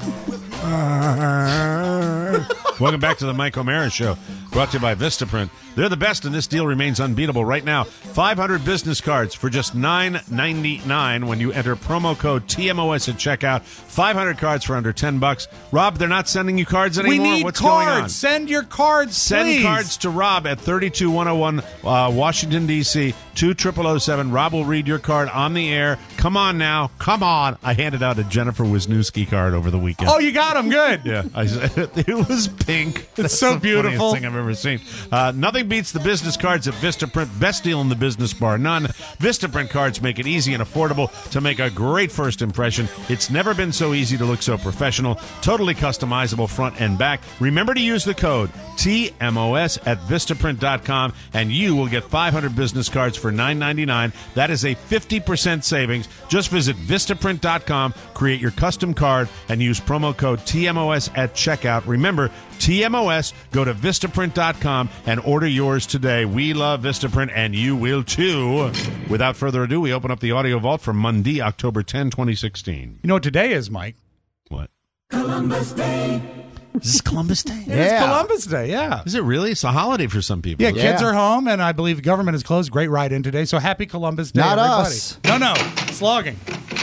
Welcome back to the Mike O'Mara Show, brought to you by Vistaprint. They're the best, and this deal remains unbeatable right now. five hundred business cards for just nine ninety-nine when you enter promo code T M O S at checkout. five hundred cards for under ten bucks. Rob, they're not sending you cards anymore. We need What's cards. going on? Send your cards, Send please. cards to Rob at thirty-two one oh one uh, Washington, D C, two thousand oh seven. Rob will read your card on the air. Come on now. Come on. I handed out a Jennifer Wisniewski card over the weekend. Oh, you got him. Good. Yeah. I, it was pink. It's so the beautiful. funniest thing I've ever seen. Uh, nothing beats the business cards at Vistaprint. Best deal in the business bar none. Vistaprint cards make it easy and affordable to make a great first impression. It's never been so easy to look so professional. Totally customizable front and back. Remember to use the code T M O S at vistaprint dot com and you will get five hundred business cards for nine ninety-nine. That is a fifty percent savings. Just visit vistaprint dot com, create your custom card, and use promo code T M O S at checkout. Remember, T M O S, go to vistaprint dot com and order yours today. We love Vistaprint, and you will too. Without further ado, we open up the audio vault for Monday, October tenth, twenty sixteen. You know what today is, Mike? What? Columbus Day. Is this Columbus Day? It is Columbus Day, yeah. Is it really? It's a holiday for some people. Yeah, kids are home, and I believe the government is closed. Great ride in today, so happy Columbus Day, Not everybody. us. No, no, slogging.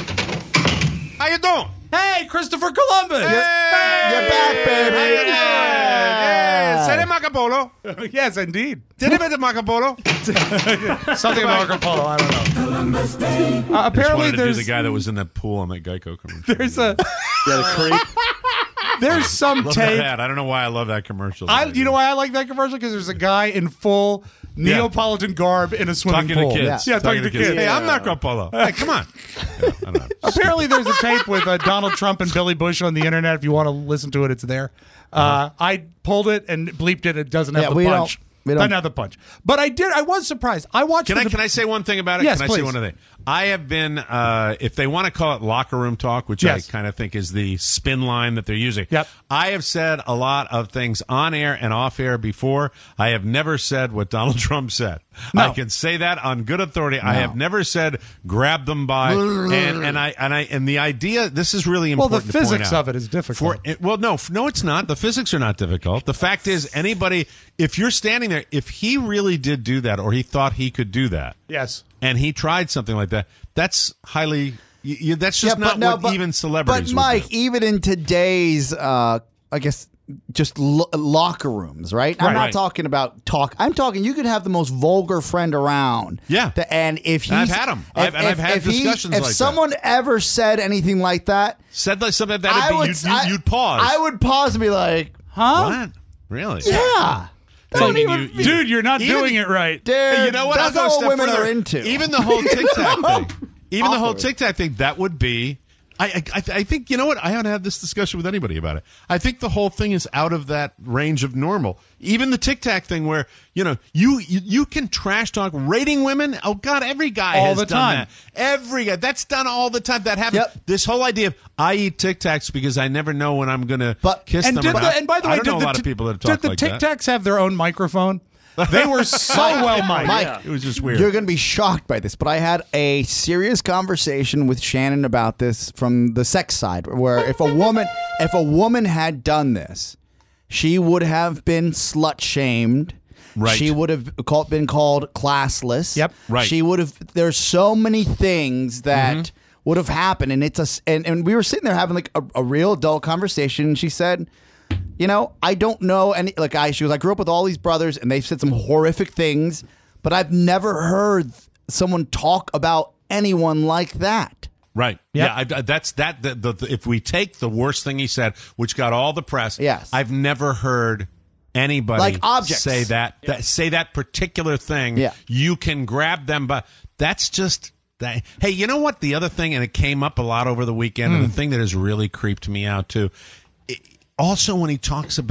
How you doing? Hey, Christopher Columbus. You're back, baby. How you doing? Yeah. Say Marco Polo. Yes, indeed. Did it with the Marco Polo? Something about Marco Polo, I don't know. Columbus Day. Uh, I just apparently, wanted to do there's the guy that was in that pool on that Geico commercial. there's a Yeah, the creep. there's some Love tape. that. I don't know why I love that commercial. I, you know why I like that commercial? Because there's a guy in full Yeah. Neapolitan garb in a swimming Talking pool. to kids. Yeah, talking, to kids. Hey, I'm Marco Polo. Hey, come on. Yeah, I don't know. Apparently, there's a tape with uh, Donald Trump and Billy Bush on the internet. If you want to listen to it, it's there. Uh, I pulled it and bleeped it. It doesn't have Yeah, the we punch. don't- we don't- Doesn't have the punch. But I did. I was surprised. I watched. Can the I deb- can I say one thing about it? Yes, can I please. say one other thing? I have been, uh, if they want to call it locker room talk, which Yes. I kind of think is the spin line that they're using. Yep. I have said a lot of things on air and off air before. I have never said what Donald Trump said. No. I can say that on good authority. I have never said grab them by and, and I and I and the idea. This is really Well, important. the to point physics out. of it is difficult. For it, well, no, f- no, it's not. The physics are not difficult. The fact is, anybody, if you're standing there, if he really did do that, or he thought he could do that, Yes. and he tried something like that, that's highly. You, you, that's just Yeah, not but no, what but- even celebrities. But Mike, would do. even in today's, uh, I guess, just lo- locker rooms, right? I'm Right. not Right. talking about talk. I'm talking. You could have the most vulgar friend around. Yeah. The- and if he's, I've had 'em. if- I've- and I've if- had if he- discussions If like that. someone ever said anything like that, said like something that I would be, would. you'd, I- you'd, you'd pause. I would pause and be like, Huh? What? Really? Yeah. So, I mean, even- you- you- Dude, you're not even- doing it right. Dude, Hey, you know what? that's I'll go a all step women further. are into. Even the whole Tic Tac thing. Even the whole Awkward. Tic Tac thing. That would be. I, I I I think you know what? I haven't had this discussion with anybody about it. I think the whole thing is out of that range of normal. Even the Tic Tac thing, where you know you you, you can trash talk rating women. Oh God, every guy All has the done time. that. Every guy that's done all the time. That happens. Yep. This whole idea of I eat Tic Tacs because I never know when I'm going to kiss And, them. did or the, not. and by the way, I don't did know the, a lot of t- people that did talk the like Tic that. Tacs have their own microphone? They were so well mic'd. Mike, It was just weird. You're going to be shocked by this, but I had a serious conversation with Shannon about this from the sex side, where if a woman, if a woman had done this, she would have been slut shamed. Right. She would have called, been called classless. Yep. Right. She would have. There's so many things that Mm-hmm. would have happened, and it's a. s- And, and we were sitting there having like a, a real adult conversation, and she said, you know, I don't know any, like I, she was, I grew up with all these brothers and they've said some horrific things, but I've never heard someone talk about anyone like that. Right. Yep. Yeah. I, I- that's that. The, the, the, if we take the worst thing he said, which got all the press, Yes. I've never heard anybody Like objects. say that, that say that particular thing. Yeah. You can grab them, but that's just that. Hey, you know what? The other thing, and it came up a lot over the weekend, and the thing that has really creeped me out too. It, also, when he talks about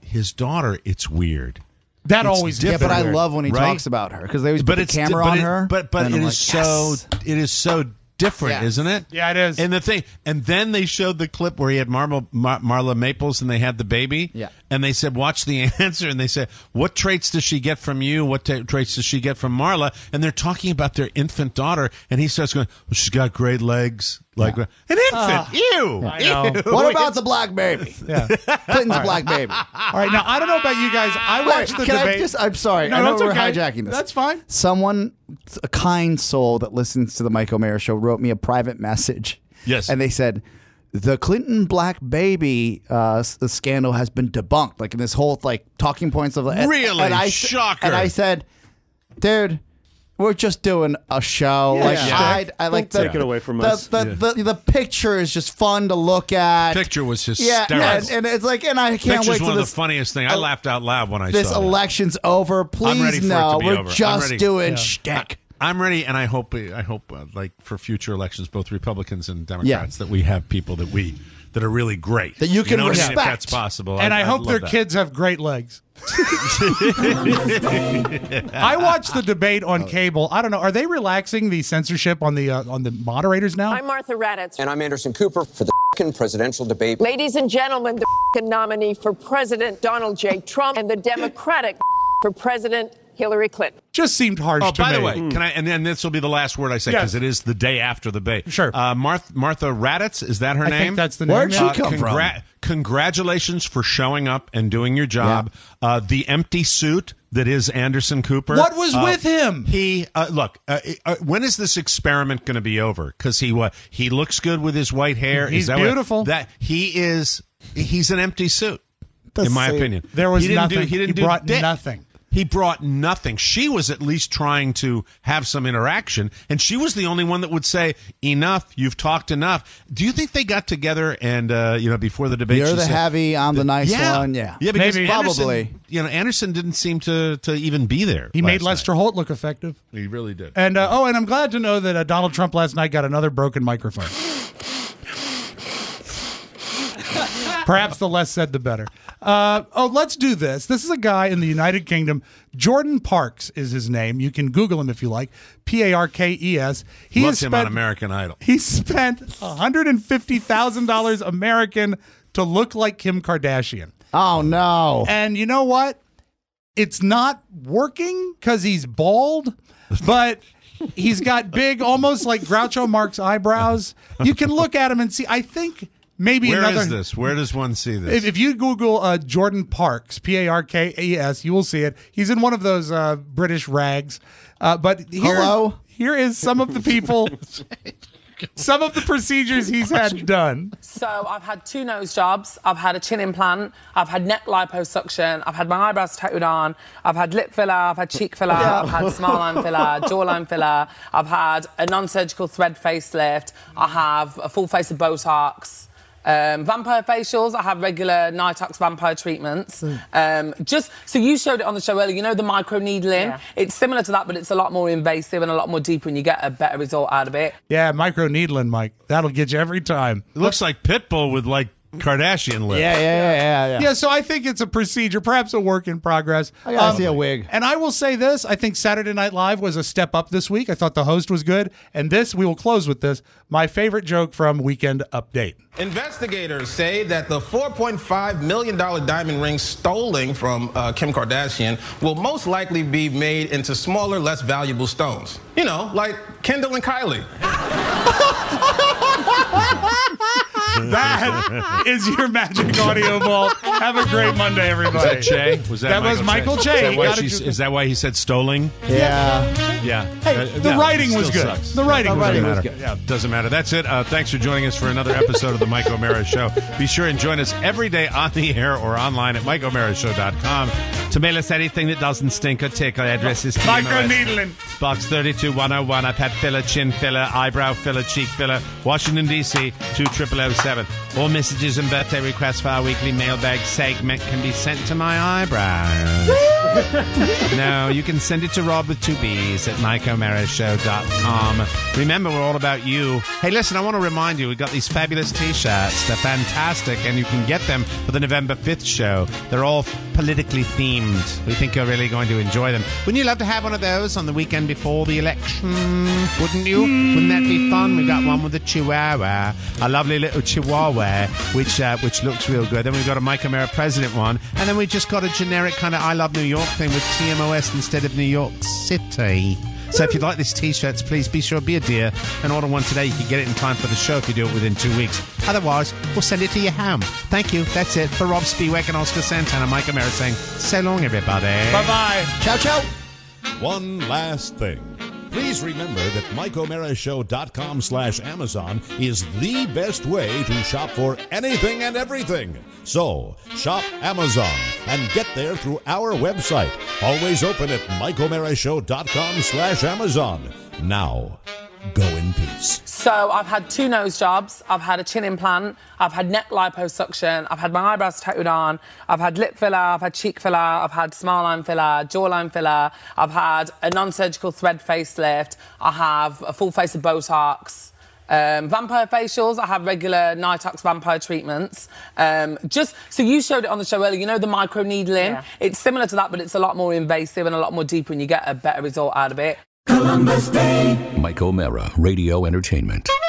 his daughter, it's weird. That It's always Yeah, different, but I love when he right? talks about her because they always But put the it's camera but on it- her. But but and it I'm is like, so yes. it is so different, Yeah. isn't it? Yeah, it is. And the thing, and then they showed the clip where he had Mar- Mar- Marla Maples and they had the baby. Yeah. And they said, watch the answer. And they said, what traits does she get from you? What ta traits does she get from Marla? And they're talking about their infant daughter. And he starts going, well, she's got great legs. Like an infant. Ah. Ew. I know. Ew. What about the black baby? Yeah. Clinton's black baby. All right, now I don't know about you guys. I watched the Can debate. I just, I'm sorry. No, I know that's we're okay. hijacking this. That's fine. Someone, a kind soul that listens to the Mike O'Mara show, wrote me a private message. Yes. And they said, the Clinton black baby uh, s- scandal has been debunked. Like in this whole like talking points of and- Really? and I, s- Shocker. And I said, dude, we're just doing a show. Yeah. Like Yeah. I, I like Don't the, take it away from the, us. The, Yeah. the, the picture is just fun to look at. Picture was Yeah, hysterical. and, and it's like, and I can't Picture's wait one till of this the funniest things. I uh, laughed out loud when I this saw that. election's over. Please ready for it no, to be we're over. I'm just ready. doing Yeah. shtick. I'm ready, and I hope, I hope, uh, like for future elections, both Republicans and Democrats, that we have people that we that are really great That you can know what I mean? respect. If that's possible, And I, I'd hope love their that. kids have great legs. I watched the debate on cable. I don't know. Are they relaxing the censorship on the uh, on the moderators now? I'm Martha Raddatz. And I'm Anderson Cooper for the f***ing presidential debate. Ladies and gentlemen, the f***ing nominee for President Donald J. Trump and the Democratic for President Hillary Clinton. Just seemed harsh Oh, to by me. the way, can I? And then this will be the last word I say Yes. because it is the day after the debate. Sure. Uh, Martha, Martha Raddatz, is that her I name? think that's the name. Where'd she yeah. come from? Congratulations for showing up and doing your job. Uh, the empty suit that is Anderson Cooper. What was uh, with him? He uh, look. Uh, uh, when is this experiment going to be over? Because he what? He looks good with his white hair. He's is that what- beautiful. that he is. He's an empty suit. The in my same- opinion, There was he didn't nothing. Do, he didn't he do brought dick. nothing. He brought nothing. She was at least trying to have some interaction, and she was the only one that would say, "Enough! You've talked enough." Do you think they got together and uh, you know before the debate? You're she the said- heavy, I'm the nice yeah. one. Yeah, yeah, because Maybe. Anderson, Probably. You know, Anderson didn't seem to to even be there. He last made Lester Holt look effective. night. He really did. And uh, oh, and I'm glad to know that uh, Donald Trump last night got another broken microphone. Perhaps the less said, the better. Uh, oh, let's do this. This is a guy in the United Kingdom. Jordan Parks is his name. You can Google him if you like. P A R K E S. He Loved has him spent, on American Idol. He spent one hundred fifty thousand dollars American to look like Kim Kardashian. Oh no! And you know what? It's not working because he's bald, but he's got big, almost like Groucho Marx eyebrows. You can look at him and see. I think maybe Where another. is this? Where does one see this? If, if you Google uh, Jordan Parks, P A R K E S, you will see it. He's in one of those uh, British rags. Uh, but here, Hello? here is some of the people, some of the procedures he's had done. So I've had two nose jobs, I've had a chin implant, I've had neck liposuction, I've had my eyebrows tattooed on, I've had lip filler, I've had cheek filler, I've had smile line filler, jawline filler, I've had a non-surgical thread facelift, I have a full face of Botox. Um, vampire facials, I have regular Nitox vampire treatments. Um, just so you showed it on the show earlier, you know the micro needling? Yeah. It's similar to that, but it's a lot more invasive and a lot more deeper, and you get a better result out of it. Yeah, micro needling, Mike. That'll get you every time. It looks like Pitbull with like Kardashian lips. Yeah, yeah, yeah, yeah, yeah. Yeah, so I think it's a procedure, perhaps a work in progress. I gotta Um, see a wig. And I will say this, I think Saturday Night Live was a step up this week. I thought the host was good. And this, we will close with this, my favorite joke from Weekend Update. Investigators say that the four point five million dollars diamond ring stolen from uh, Kim Kardashian will most likely be made into smaller, less valuable stones. You know, like Kendall and Kylie. That is your magic audio vault. Have a great Monday, everybody. Was that Che? Was that, That was Michael Che. Is that, He why got she- it- is that why he said stoling? Yeah. Yeah. Hey, Uh, the no, writing it was still good. sucks. The writing The was writing good. was matter. good. Yeah, doesn't matter. That's it. Uh, thanks for joining us for another episode of the Mike O'Mara Show. Be sure and join us every day on the air or online at mike o'mara show dot com. To mail us anything that doesn't stink or tick, our address is Micro needling. Box thirty-two one oh one. I've had filler, chin filler, eyebrow filler, cheek filler, Washington, D C two triple oh seven. All messages and birthday requests for our weekly mailbag segment can be sent to my eyebrows. No, you can send it to Rob with two B's at mike o'mara show dot com. Remember, we're all about you. Hey, listen, I want to remind you, we've got these fabulous T-shirts. They're fantastic, and you can get them for the November fifth show. They're all politically themed. We think you're really going to enjoy them. Wouldn't you love to have one of those on the weekend before the election? Wouldn't you? Mm. Wouldn't that be fun? We've got one with a chihuahua, a lovely little chihuahua, which uh, which looks real good. Then we've got a Mike O'Mara president one, and then we just got a generic kind of I Love New York thing with T M O S instead of New York City. So if you'd like these T-shirts, please be sure, be a dear, and order one today. You can get it in time for the show if you do it within two weeks. Otherwise, we'll send it to your home. Thank you. That's it. For Rob Spiewak and Oscar Santana, Mike O'Mara saying, so long, everybody. Bye-bye. Ciao, ciao. One last thing. Please remember that mike o'mara show dot com slash Amazon is the best way to shop for anything and everything. So, shop Amazon and get there through our website. Always open at mike o'mara show dot com slash Amazon. Now, go in peace. So I've had two nose jobs, I've had a chin implant, I've had neck liposuction, I've had my eyebrows tattooed on, I've had lip filler, I've had cheek filler, I've had smile line filler, jawline filler, I've had a non-surgical thread facelift, I have a full face of Botox, um, vampire facials, I have regular Nitox vampire treatments. Um, just so you showed it on the show earlier, you know the micro needling? Yeah. It's similar to that, but it's a lot more invasive and a lot more deeper, and you get a better result out of it. Columbus Day. Mike O'Mara, Radio Entertainment.